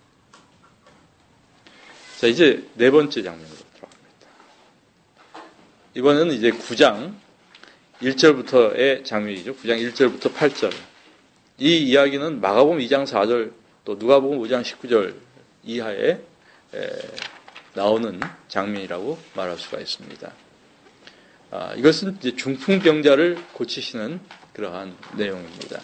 자, 이제 네 번째 장면으로 들어갑니다. 이번에는 이제 구 장 일 절부터의 장면이죠. 구 장 일 절부터 팔 절. 이 이야기는 마가복음 이 장 사 절, 또 누가복음 오 장 십구 절 이하에 에, 나오는 장면이라고 말할 수가 있습니다. 아, 이것은 이제 중풍병자를 고치시는 그러한 내용입니다.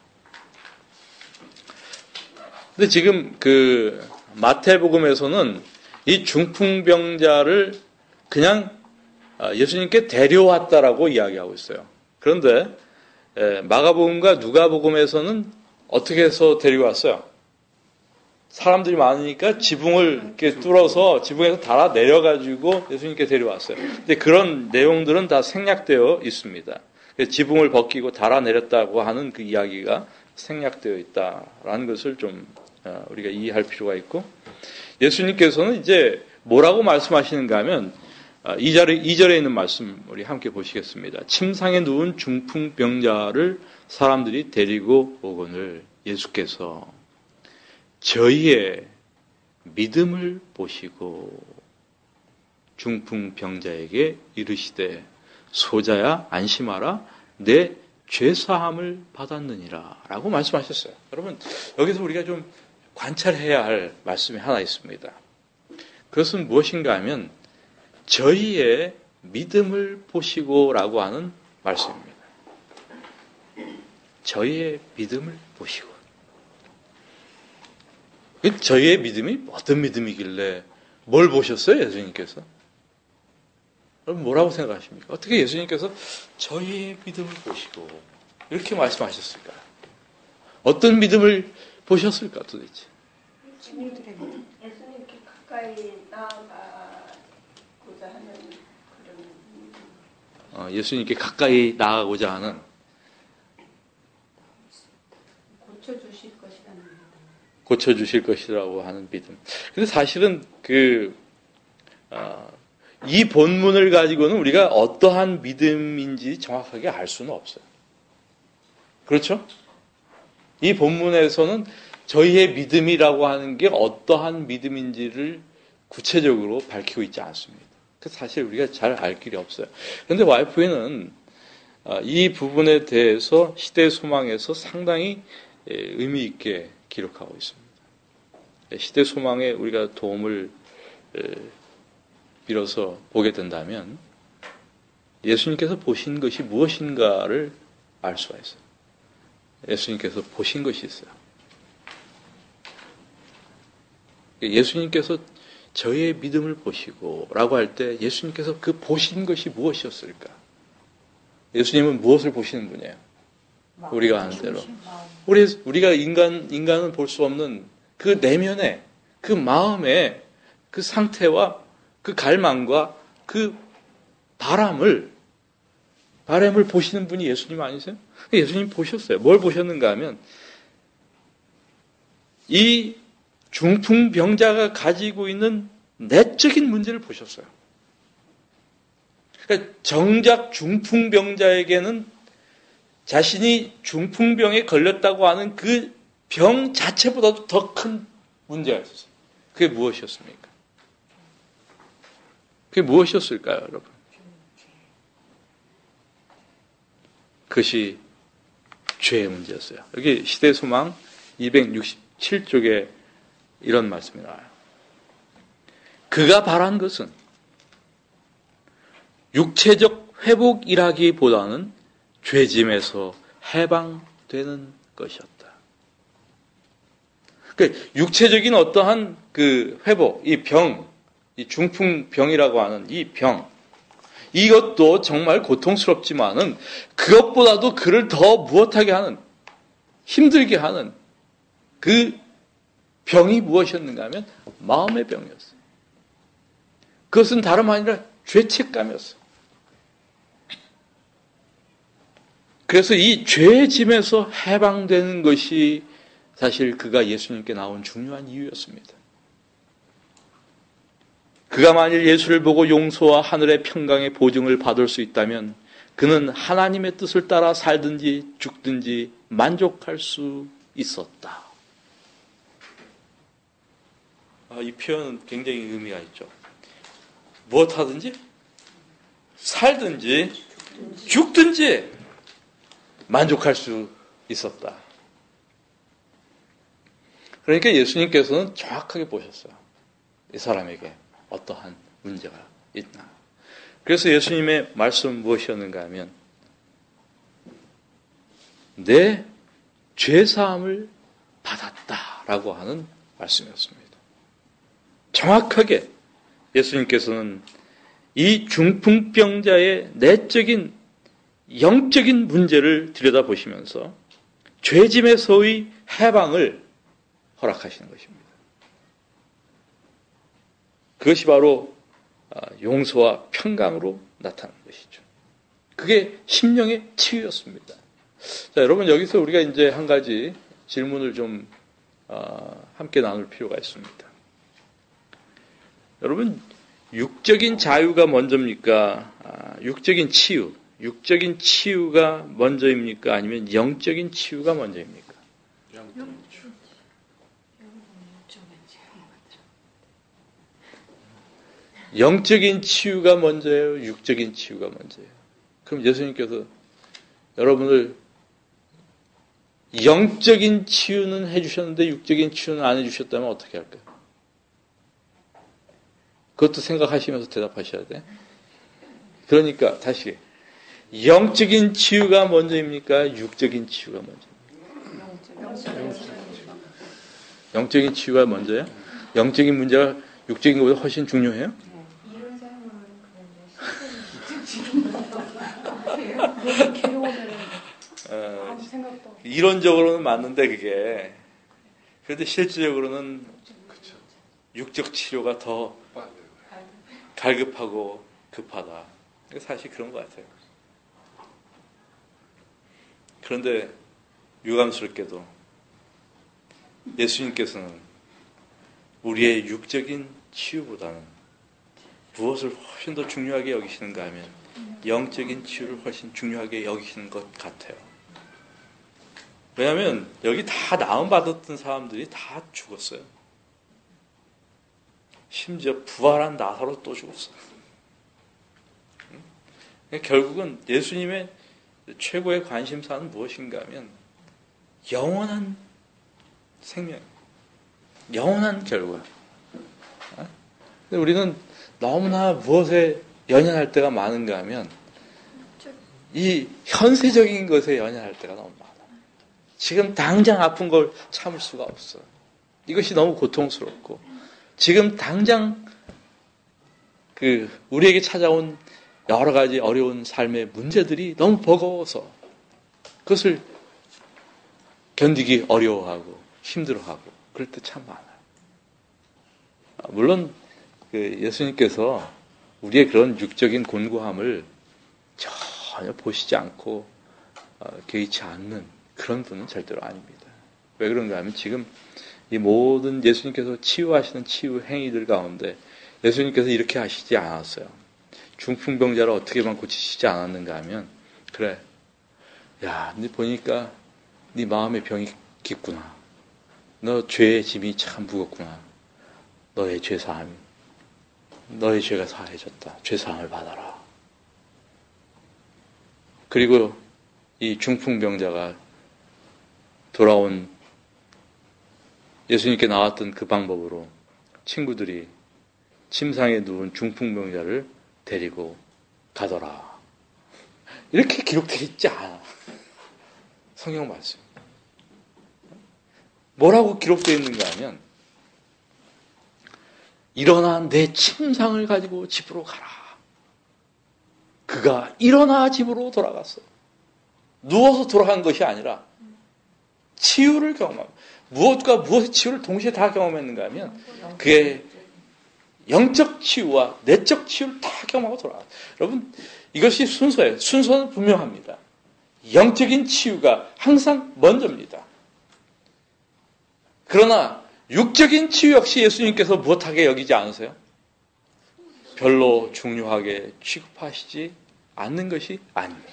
근데 지금 그 마태복음에서는 이 중풍병자를 그냥 예수님께 데려왔다라고 이야기하고 있어요. 그런데 마가복음과 누가복음에서는 어떻게 해서 데려왔어요? 사람들이 많으니까 지붕을 이렇게 뚫어서 지붕에서 달아 내려가지고 예수님께 데려왔어요. 근데 그런 내용들은 다 생략되어 있습니다. 지붕을 벗기고 달아 내렸다고 하는 그 이야기가 생략되어 있다라는 것을 좀 우리가 이해할 필요가 있고, 예수님께서는 이제 뭐라고 말씀하시는가 하면 이 절에, 이 절에 있는 말씀 우리 함께 보시겠습니다. 침상에 누운 중풍병자를 사람들이 데리고 오거늘 예수께서 저희의 믿음을 보시고 중풍병자에게 이르시되 소자야 안심하라 내 죄사함을 받았느니라 라고 말씀하셨어요. 여러분, 여기서 우리가 좀 관찰해야 할 말씀이 하나 있습니다. 그것은 무엇인가 하면 저희의 믿음을 보시고 라고 하는 말씀입니다. 저희의 믿음을 보시고. 저희의 믿음이 어떤 믿음이길래 뭘 보셨어요, 예수님께서? 여러분 뭐라고 생각하십니까? 어떻게 예수님께서 저희의 믿음을 보시고 이렇게 말씀하셨을까? 어떤 믿음을 보셨을까 도대체? 친구들의 믿음. 예수님께 가까이 나아가고자 하는 그런 믿음. 어, 예수님께 가까이 나아가고자 하는 고쳐주실 것이라는 믿음. 고쳐주실 것이라고 하는 믿음. 근데 사실은 그 어, 이 본문을 가지고는 우리가 어떠한 믿음인지 정확하게 알 수는 없어요. 그렇죠? 이 본문에서는 저희의 믿음이라고 하는 게 어떠한 믿음인지를 구체적으로 밝히고 있지 않습니다. 그래서 사실 우리가 잘 알 길이 없어요. 그런데 와이프에는 이 부분에 대해서 시대 소망에서 상당히 의미 있게 기록하고 있습니다. 시대 소망에 우리가 도움을 빌어서 보게 된다면 예수님께서 보신 것이 무엇인가를 알 수가 있어요. 예수님께서 보신 것이 있어요. 예수님께서 저의 믿음을 보시고 라고 할 때 예수님께서 그 보신 것이 무엇이었을까? 예수님은 무엇을 보시는 분이에요? 우리가 아는 대로. 우리, 우리가 인간, 인간은 볼 수 없는 그 내면의, 그 마음의 그 상태와 그 갈망과 그 바람을, 바람을 보시는 분이 예수님 아니세요? 예수님 보셨어요. 뭘 보셨는가 하면, 이 중풍병자가 가지고 있는 내적인 문제를 보셨어요. 그러니까 정작 중풍병자에게는 자신이 중풍병에 걸렸다고 하는 그 병 자체보다도 더 큰 문제가 있었어요. 그게 무엇이었습니까? 그게 무엇이었을까요, 여러분? 그것이 죄의 문제였어요. 여기 시대소망 이백육십칠 쪽에 이런 말씀이 나와요. 그가 바란 것은 육체적 회복이라기보다는 죄짐에서 해방되는 것이었다. 그러니까 육체적인 어떠한 그 회복, 이 병, 이 중풍병이라고 하는 이 병, 이것도 정말 고통스럽지만은 그것보다도 그를 더 무엇하게 하는, 힘들게 하는 그 병이 무엇이었는가 하면 마음의 병이었어요. 그것은 다름 아니라 죄책감이었어요. 그래서 이 죄의 짐에서 해방되는 것이 사실 그가 예수님께 나온 중요한 이유였습니다. 그가 만일 예수를 보고 용서와 하늘의 평강의 보증을 받을 수 있다면 그는 하나님의 뜻을 따라 살든지 죽든지 만족할 수 있었다. 아, 이 표현은 굉장히 의미가 있죠. 무엇하든지 살든지 죽든지 만족할 수 있었다. 그러니까 예수님께서는 정확하게 보셨어요. 이 사람에게 어떠한 문제가 있나. 그래서 예수님의 말씀은 무엇이었는가 하면 내 죄사함을 받았다라고 하는 말씀이었습니다. 정확하게 예수님께서는 이 중풍병자의 내적인 영적인 문제를 들여다보시면서 죄짐에서의 해방을 허락하시는 것입니다. 그것이 바로 용서와 평강으로 나타나는 것이죠. 그게 심령의 치유였습니다. 자, 여러분 여기서 우리가 이제 한 가지 질문을 좀 함께 나눌 필요가 있습니다. 여러분 육적인 자유가 먼저입니까? 육적인 치유, 육적인 치유가 먼저입니까? 아니면 영적인 치유가 먼저입니까? 영적인 치유가 먼저예요? 육적인 치유가 먼저예요? 그럼 예수님께서 여러분을 영적인 치유는 해주셨는데 육적인 치유는 안 해주셨다면 어떻게 할까요? 그것도 생각하시면서 대답하셔야 돼. 그러니까 다시 영적인 치유가 먼저입니까? 육적인 치유가 먼저입니까? 영적인 치유가 먼저예요? 영적인 문제가 육적인 것보다 훨씬 중요해요? 어, 이론적으로는 맞는데 그게 그런데 실질적으로는 육적 치료가 더 갈급하고 급하다. 사실 그런 것 같아요. 그런데 유감스럽게도 예수님께서는 우리의 육적인 치유보다는 무엇을 훨씬 더 중요하게 여기시는가 하면 영적인 치유를 훨씬 중요하게 여기시는 것 같아요. 왜냐하면 여기 다 나음 받았던 사람들이 다 죽었어요. 심지어 부활한 나사로 또 죽었어요. 결국은 예수님의 최고의 관심사는 무엇인가 하면 영원한 생명, 영원한 결과. 근데 우리는 너무나 무엇에 연연할 때가 많은가 하면 이 현세적인 것에 연연할 때가 너무 많아. 지금 당장 아픈 걸 참을 수가 없어. 이것이 너무 고통스럽고 지금 당장 그 우리에게 찾아온 여러 가지 어려운 삶의 문제들이 너무 버거워서 그것을 견디기 어려워하고 힘들어하고 그럴 때 참 많아요. 물론 그 예수님께서 우리의 그런 육적인 곤고함을 전혀 보시지 않고 어, 개의치 않는 그런 분은 절대로 아닙니다. 왜 그런가 하면 지금 이 모든 예수님께서 치유하시는 치유 행위들 가운데 예수님께서 이렇게 하시지 않았어요. 중풍병자를 어떻게만 고치시지 않았는가 하면 그래, 야, 네 보니까 네 마음의 병이 깊구나. 너 죄의 짐이 참 무겁구나. 너의 죄사함, 너의 죄가 사해졌다. 죄사함을 받아라. 그리고 이 중풍병자가 돌아온 예수님께 나왔던 그 방법으로 친구들이 침상에 누운 중풍병자를 데리고 가더라. 이렇게 기록되어 있지 않아. 성경 말씀. 뭐라고 기록되어 있는가 하면 일어나 내 침상을 가지고 집으로 가라. 그가 일어나 집으로 돌아갔어. 누워서 돌아간 것이 아니라 치유를 경험합니다. 무엇과 무엇의 치유를 동시에 다 경험했는가 하면 그의 영적 치유와 내적 치유를 다 경험하고 돌아가요. 여러분, 이것이 순서예요. 순서는 분명합니다. 영적인 치유가 항상 먼저입니다. 그러나 육적인 치유 역시 예수님께서 무엇하게 여기지 않으세요? 별로 중요하게 취급하시지 않는 것이 아닙니다.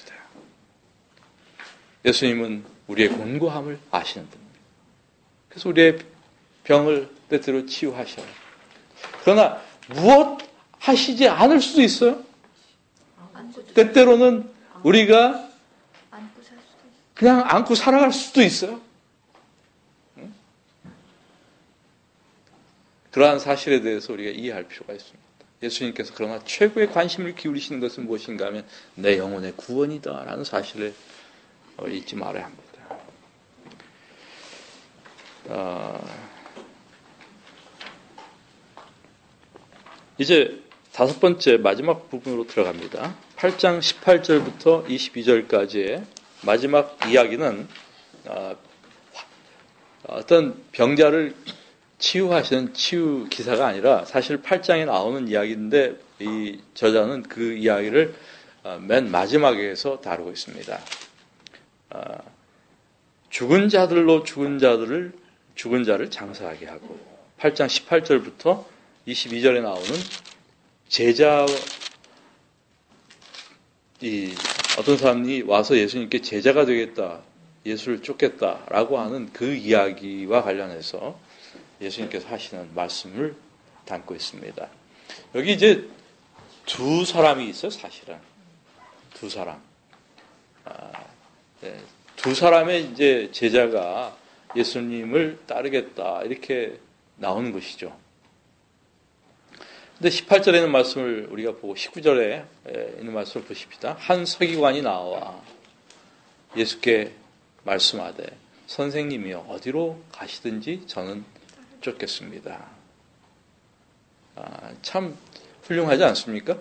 예수님은 우리의 곤고함을 아시는 분입니다. 그래서 우리의 병을 때때로 치유하셔요. 그러나 무엇 하시지 않을 수도 있어요. 때때로는 우리가 그냥 안고 살아갈 수도 있어요. 그러한 사실에 대해서 우리가 이해할 필요가 있습니다. 예수님께서 그러나 최고의 관심을 기울이시는 것은 무엇인가 하면 내 영혼의 구원이다 라는 사실을 잊지 말아야 합니다. 어, 이제 다섯 번째 마지막 부분으로 들어갑니다. 팔 장 십팔 절부터 이십이 절까지의 마지막 이야기는 어, 어떤 병자를 치유하시는 치유 기사가 아니라 사실 팔 장에 나오는 이야기인데 이 저자는 그 이야기를 맨 마지막에서 다루고 있습니다. 죽은 자들로 죽은 자들을 죽은 자를 장사하게 하고 팔 장 십팔 절부터 이십이 절에 나오는 제자 이 어떤 사람이 와서 예수님께 제자가 되겠다, 예수를 쫓겠다라고 하는 그 이야기와 관련해서 예수님께서 하시는 말씀을 담고 있습니다. 여기 이제 두 사람이 있어요, 사실은. 두 사람. 아, 네. 두 사람의 이제 제자가 예수님을 따르겠다, 이렇게 나오는 것이죠. 근데 십팔 절에 있는 말씀을 우리가 보고 십구 절에 있는 말씀을 보십시다. 한 서기관이 나와 예수께 말씀하되 선생님이여 어디로 가시든지 저는 쫓겠습니다. 아, 참 훌륭하지 않습니까?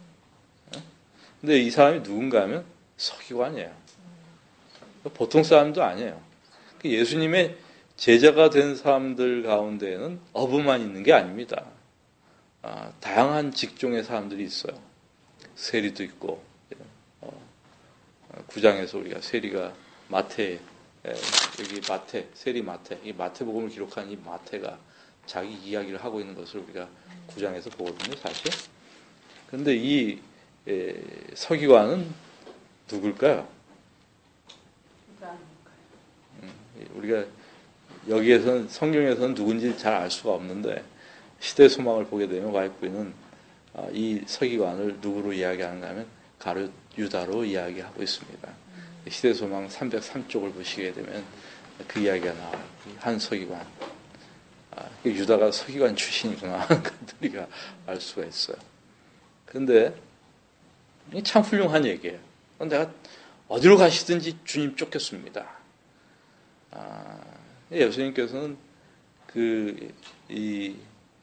근데 이 사람이 누군가 하면 서기관이에요. 보통 사람도 아니에요. 예수님의 제자가 된 사람들 가운데에는 어부만 있는 게 아닙니다. 아, 다양한 직종의 사람들이 있어요. 세리도 있고, 어, 구장에서 우리가 세리가 마태, 에, 여기 마태, 세리 마태, 이 마태복음을 기록한 이 마태가 자기 이야기를 하고 있는 것을 우리가 구장에서 보거든요, 사실. 그런데 이 에, 서기관은 누굴까요? 우리가 여기에서는 성경에서는 누군지 잘 알 수가 없는데 시대 소망을 보게 되면 와이프는 이 서기관을 누구로 이야기하는가 하면 가룟 유다로 이야기하고 있습니다. 시대 소망 삼백삼 쪽을 보시게 되면 그 이야기가 나와요. 한 서기관. 아, 유다가 서기관 출신이구나 하는 것들 우리가 알 수가 있어요. 그런데 참 훌륭한 얘기예요. 내가 어디로 가시든지 주님 쫓겼습니다. 아, 예수님께서는 그, 이,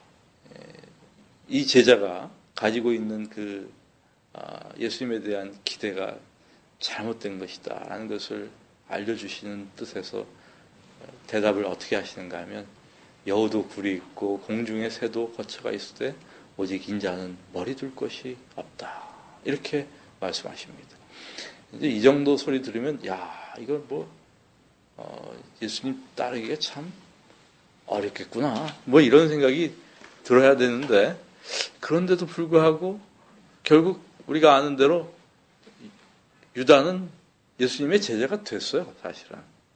이 제자가 가지고 있는 그 아, 예수님에 대한 기대가 잘못된 것이다 라는 것을 알려주시는 뜻에서 대답을 어떻게 하시는가 하면 여우도 굴이 있고 공중의 새도 거처가 있을 때 오직 인자는 머리 둘 것이 없다 이렇게 말씀하십니다. 이제 이 정도 소리 들으면 야 이건 뭐 어, 예수님 따르기가 참 어렵겠구나 뭐 이런 생각이 들어야 되는데 그런데도 불구하고 결국 우리가 아는 대로 유다는 예수님의 제자가 됐어요, 사실은.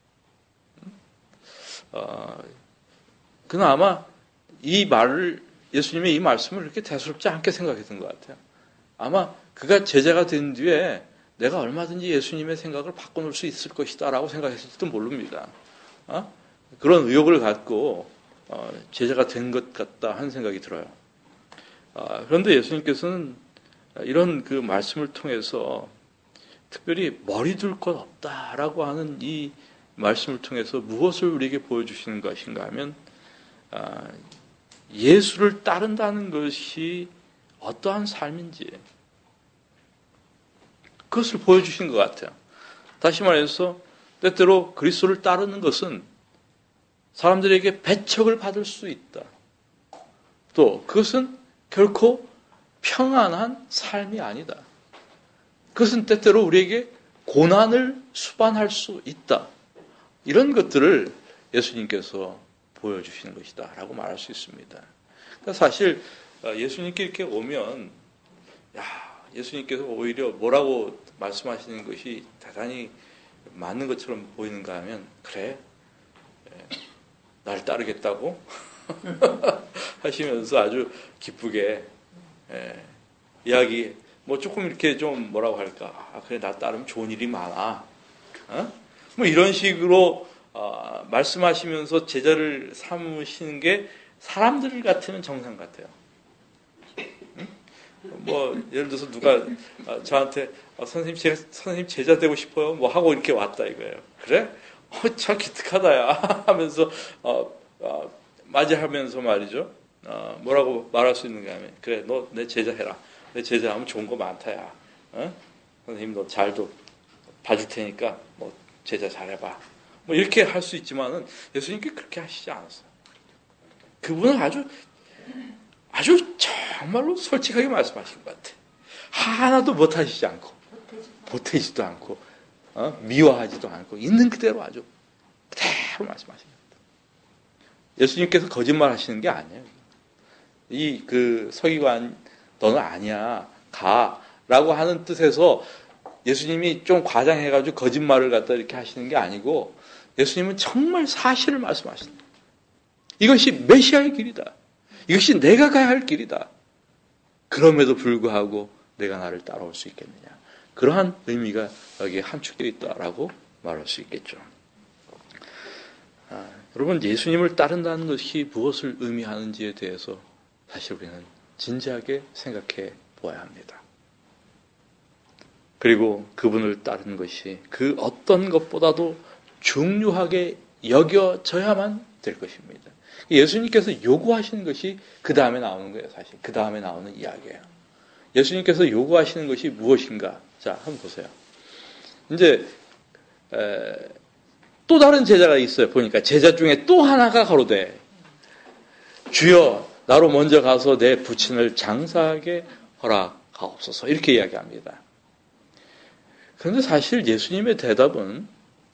어, 그나마 이 말을, 예수님의 이 말씀을 그렇게 대수롭지 않게 생각했던 것 같아요. 아마 그가 제자가 된 뒤에 내가 얼마든지 예수님의 생각을 바꿔놓을 수 있을 것이다 라고 생각했을지도 모릅니다. 어? 그런 의욕을 갖고 어, 제자가 된 것 같다 하는 생각이 들어요. 어, 그런데 예수님께서는 이런 그 말씀을 통해서 특별히 머리 둘 것 없다라고 하는 이 말씀을 통해서 무엇을 우리에게 보여주시는 것인가 하면 아, 예수를 따른다는 것이 어떠한 삶인지 그것을 보여주신 것 같아요. 다시 말해서 때때로 그리스도를 따르는 것은 사람들에게 배척을 받을 수 있다. 또 그것은 결코 평안한 삶이 아니다. 그것은 때때로 우리에게 고난을 수반할 수 있다. 이런 것들을 예수님께서 보여주시는 것이다 라고 말할 수 있습니다. 그러니까 사실 예수님께 이렇게 오면 야, 예수님께서 오히려 뭐라고 말씀하시는 것이 대단히 맞는 것처럼 보이는가 하면 그래, 나를 따르겠다고 하시면서 아주 기쁘게 예, 이야기 뭐 조금 이렇게 좀 뭐라고 할까 아, 그래 나 따르면 좋은 일이 많아 어? 뭐 이런 식으로 어, 말씀하시면서 제자를 삼으시는 게 사람들 같으면 정상 같아요. 응? 뭐 예를 들어서 누가 어, 저한테 어, 선생님 제가 선생님 제자 되고 싶어요 뭐 하고 이렇게 왔다 이거예요. 그래? 어, 참 기특하다야 하면서 어, 어, 맞이하면서 말이죠. 어, 뭐라고 말할 수 있는가 하면 그래 너 내 제자 해라. 내 제자하면 좋은 거 많다야. 어? 선생님 너 잘도 봐줄 테니까 뭐 제자 잘해봐. 뭐 이렇게 할 수 있지만은 예수님께 그렇게 하시지 않았어요. 그분은 아주 아주 정말로 솔직하게 말씀하신 것 같아. 하나도 못하시지 않고 보태지도 않고 어? 미워하지도 않고 있는 그대로 아주 그대로 말씀하신 것 같아요. 예수님께서 거짓말 하시는 게 아니에요. 이 그 서기관 너는 아니야 가라고 하는 뜻에서 예수님이 좀 과장해가지고 거짓말을 갖다 이렇게 하시는 게 아니고 예수님은 정말 사실을 말씀하신다. 이것이 메시아의 길이다. 이것이 내가 가야 할 길이다. 그럼에도 불구하고 내가 나를 따라올 수 있겠느냐. 그러한 의미가 여기에 함축되어 있다라고 말할 수 있겠죠. 아, 여러분 예수님을 따른다는 것이 무엇을 의미하는지에 대해서 사실 우리는 진지하게 생각해 보아야 합니다. 그리고 그분을 따르는 것이 그 어떤 것보다도 중요하게 여겨져야만 될 것입니다. 예수님께서 요구하시는 것이 그 다음에 나오는 거예요. 사실 그 다음에 나오는 이야기예요. 예수님께서 요구하시는 것이 무엇인가? 자, 한번 보세요. 이제 에, 또 다른 제자가 있어요. 보니까 제자 중에 또 하나가 가로되 주여 나로 먼저 가서 내 부친을 장사하게 허락하옵소서 이렇게 이야기합니다. 그런데 사실 예수님의 대답은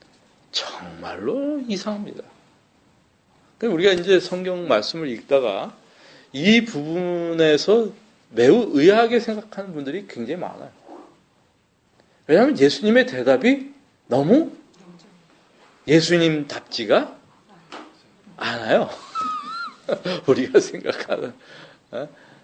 정말로 이상합니다. 우리가 이제 성경 말씀을 읽다가 이 부분에서 매우 의아하게 생각하는 분들이 굉장히 많아요. 왜냐하면 예수님의 대답이 너무 예수님답지가 않아요. 우리가 생각하는. 어?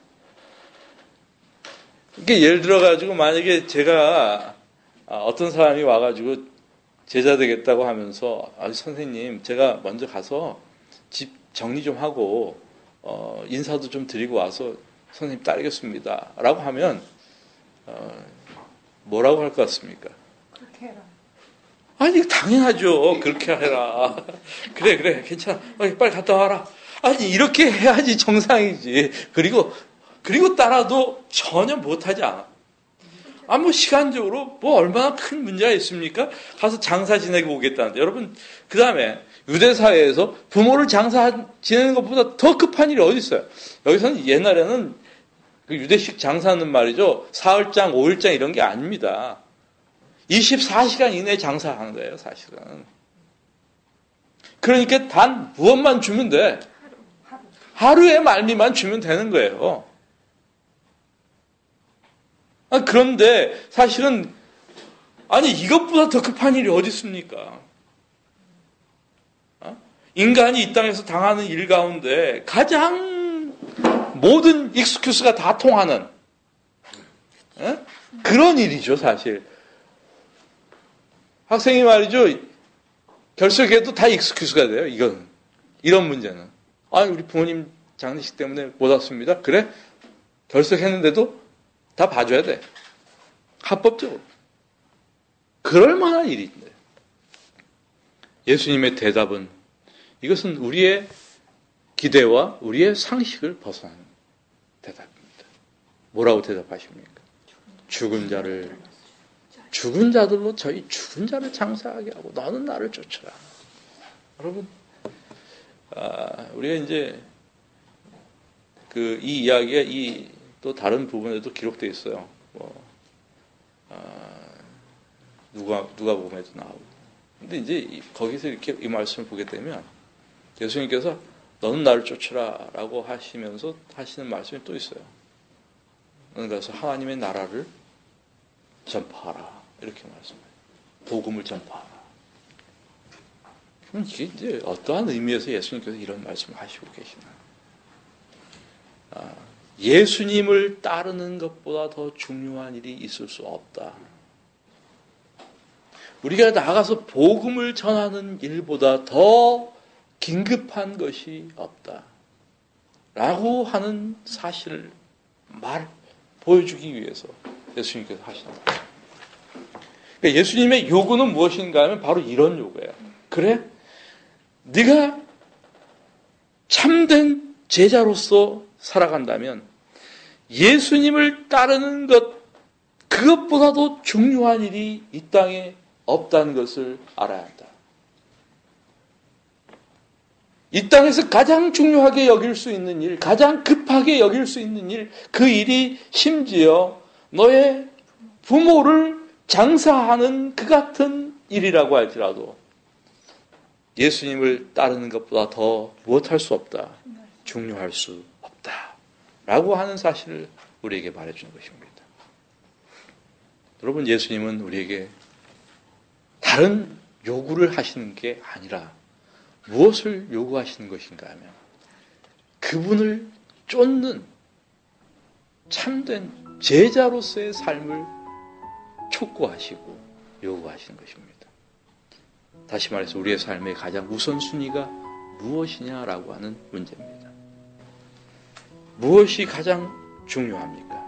이게 예를 들어가지고 만약에 제가 어떤 사람이 와가지고 제자 되겠다고 하면서 아, 선생님 제가 먼저 가서 집 정리 좀 하고 어, 인사도 좀 드리고 와서 선생님 따르겠습니다 라고 하면 어, 뭐라고 할 것 같습니까? 그렇게 해라. 아니 당연하죠. 그렇게 해라. 그래 그래 괜찮아. 빨리 갔다 와라. 아니 이렇게 해야지 정상이지. 그리고 그리고 따라도 전혀 못하지 않아. 아, 뭐, 시간적으로, 뭐, 얼마나 큰 문제가 있습니까? 가서 장사 지내고 오겠다는데. 여러분, 그 다음에, 유대사회에서 부모를 장사 지내는 것보다 더 급한 일이 어디 있어요? 여기서는 옛날에는 그 유대식 장사는 말이죠. 사흘장, 오일장 이런 게 아닙니다. 이십사 시간 이내에 장사하는 거예요, 사실은. 그러니까 단 무엇만 주면 돼. 하루의 말미만 주면 되는 거예요. 아, 그런데 사실은 아니 이것보다 더 급한 일이 어디 있습니까? 어? 인간이 이 땅에서 당하는 일 가운데 가장 모든 익스큐스가 다 통하는 어? 그런 일이죠, 사실. 학생이 말이죠, 결석해도 다 익스큐스가 돼요. 이건 이런 문제는. 아니 우리 부모님 장례식 때문에 못 왔습니다. 그래? 결석했는데도 다 봐줘야 돼. 합법적으로. 그럴 만한 일인데. 예수님의 대답은 이것은 우리의 기대와 우리의 상식을 벗어나는 대답입니다. 뭐라고 대답하십니까? 죽은 자를 죽은 자들로 저희 죽은 자를 장사하게 하고 너는 나를 쫓아라. 여러분, 아, 우리가 이제 그 이 이야기가 이 또 다른 부분에도 기록되어 있어요. 뭐, 아, 누가, 누가 보면도 나오고. 근데 이제 거기서 이렇게 이 말씀을 보게 되면 예수님께서 너는 나를 쫓으라 라고 하시면서 하시는 말씀이 또 있어요. 너는 가서 하나님의 나라를 전파하라. 이렇게 말씀해요. 복음을 전파하라. 그럼 이게 이제 어떠한 의미에서 예수님께서 이런 말씀을 하시고 계시나. 아, 예수님을 따르는 것보다 더 중요한 일이 있을 수 없다. 우리가 나가서 복음을 전하는 일보다 더 긴급한 것이 없다. 라고 하는 사실을 말, 보여주기 위해서 예수님께서 하시는 거예요. 그러니까 예수님의 요구는 무엇인가 하면 바로 이런 요구예요. 그래? 네가 참된 제자로서 살아간다면 예수님을 따르는 것, 그것보다도 중요한 일이 이 땅에 없다는 것을 알아야 한다. 이 땅에서 가장 중요하게 여길 수 있는 일, 가장 급하게 여길 수 있는 일, 그 일이 심지어 너의 부모를 장사하는 그 같은 일이라고 할지라도 예수님을 따르는 것보다 더 무엇할 수 없다. 중요할 수 없다. 라고 하는 사실을 우리에게 말해주는 것입니다. 여러분, 예수님은 우리에게 다른 요구를 하시는 게 아니라 무엇을 요구하시는 것인가 하면 그분을 쫓는 참된 제자로서의 삶을 촉구하시고 요구하시는 것입니다. 다시 말해서 우리의 삶의 가장 우선순위가 무엇이냐라고 하는 문제입니다. 무엇이 가장 중요합니까?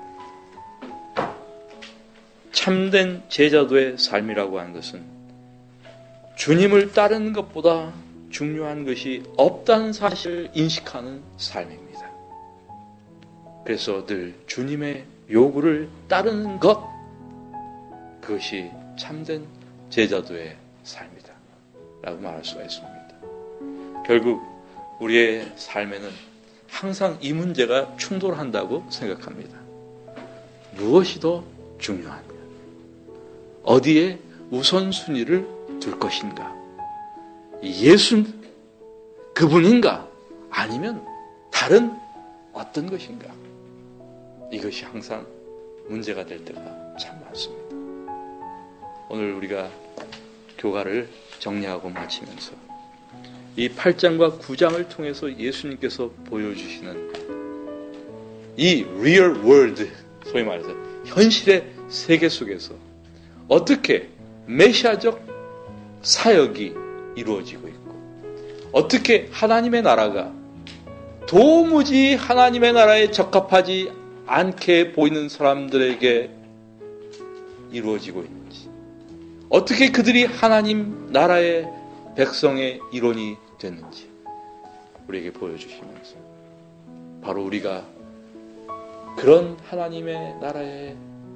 참된 제자도의 삶이라고 하는 것은 주님을 따르는 것보다 중요한 것이 없다는 사실을 인식하는 삶입니다. 그래서 늘 주님의 요구를 따르는 것, 그것이 참된 제자도의 삶이다 라고 말할 수가 있습니다. 결국 우리의 삶에는 항상 이 문제가 충돌한다고 생각합니다. 무엇이 더 중요한가? 어디에 우선순위를 둘 것인가? 예수 그분인가? 아니면 다른 어떤 것인가? 이것이 항상 문제가 될 때가 참 많습니다. 오늘 우리가 교가를 정리하고 마치면서 이 팔 장과 구 장을 통해서 예수님께서 보여주시는 이 real world, 소위 말해서 현실의 세계 속에서 어떻게 메시아적 사역이 이루어지고 있고 어떻게 하나님의 나라가 도무지 하나님의 나라에 적합하지 않게 보이는 사람들에게 이루어지고 있는지, 어떻게 그들이 하나님 나라의 백성의 일원이 됐는지 우리에게 보여주시면서 바로 우리가 그런 하나님의 나라의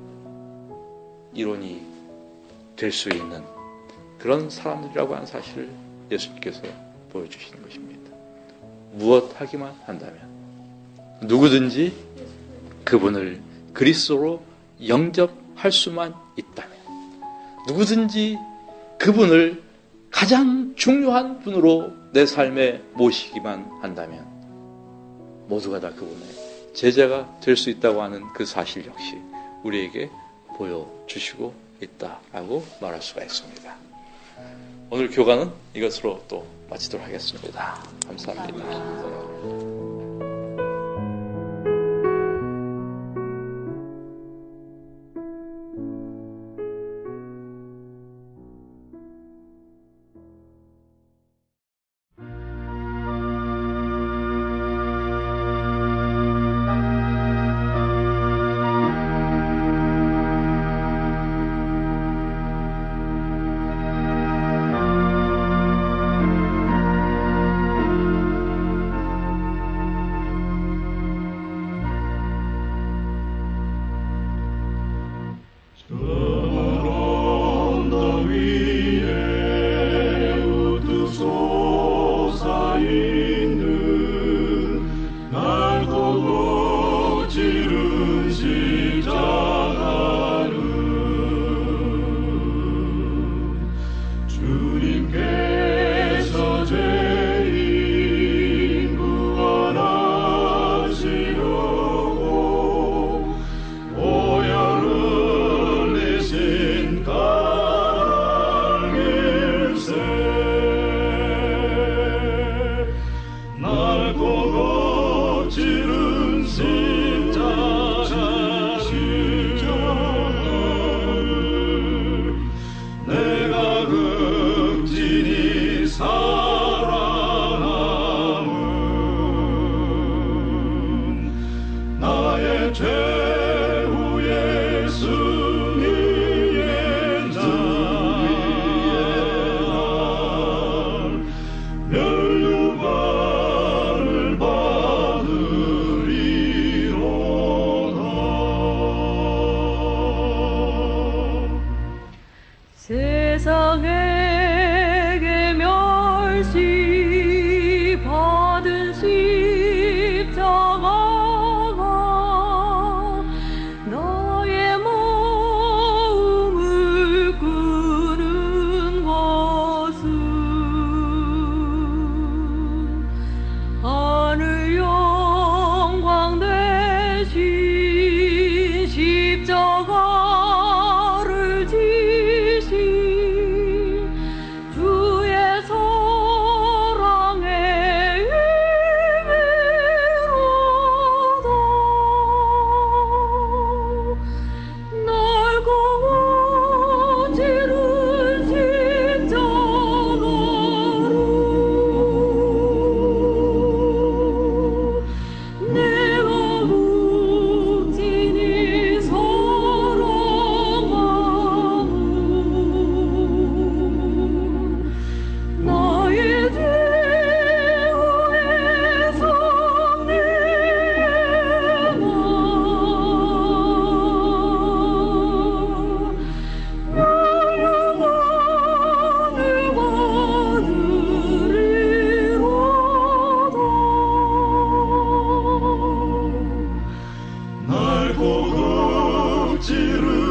일원이 될 수 있는 그런 사람들이라고 하는 사실을 예수님께서 보여주시는 것입니다. 무엇 하기만 한다면 누구든지 그분을 그리스도로 영접할 수만 있다면, 누구든지 그분을 가장 중요한 분으로 내 삶에 모시기만 한다면 모두가 다 그분의 제자가 될 수 있다고 하는 그 사실 역시 우리에게 보여주시고 있다라고 말할 수가 있습니다. 오늘 교관은 이것으로 또 마치도록 하겠습니다. 감사합니다. 세상에게 멸시 받은 십자가가 나의 마음을 끄는 것은 하늘 영광 대신 십자가를 지신 주의 사랑의 의미로다. 날 강한 지른 십자가로 내가 극진히 사랑하는 나의 죄의 성리의 나 영원을 받으리로다. 날 고급 지른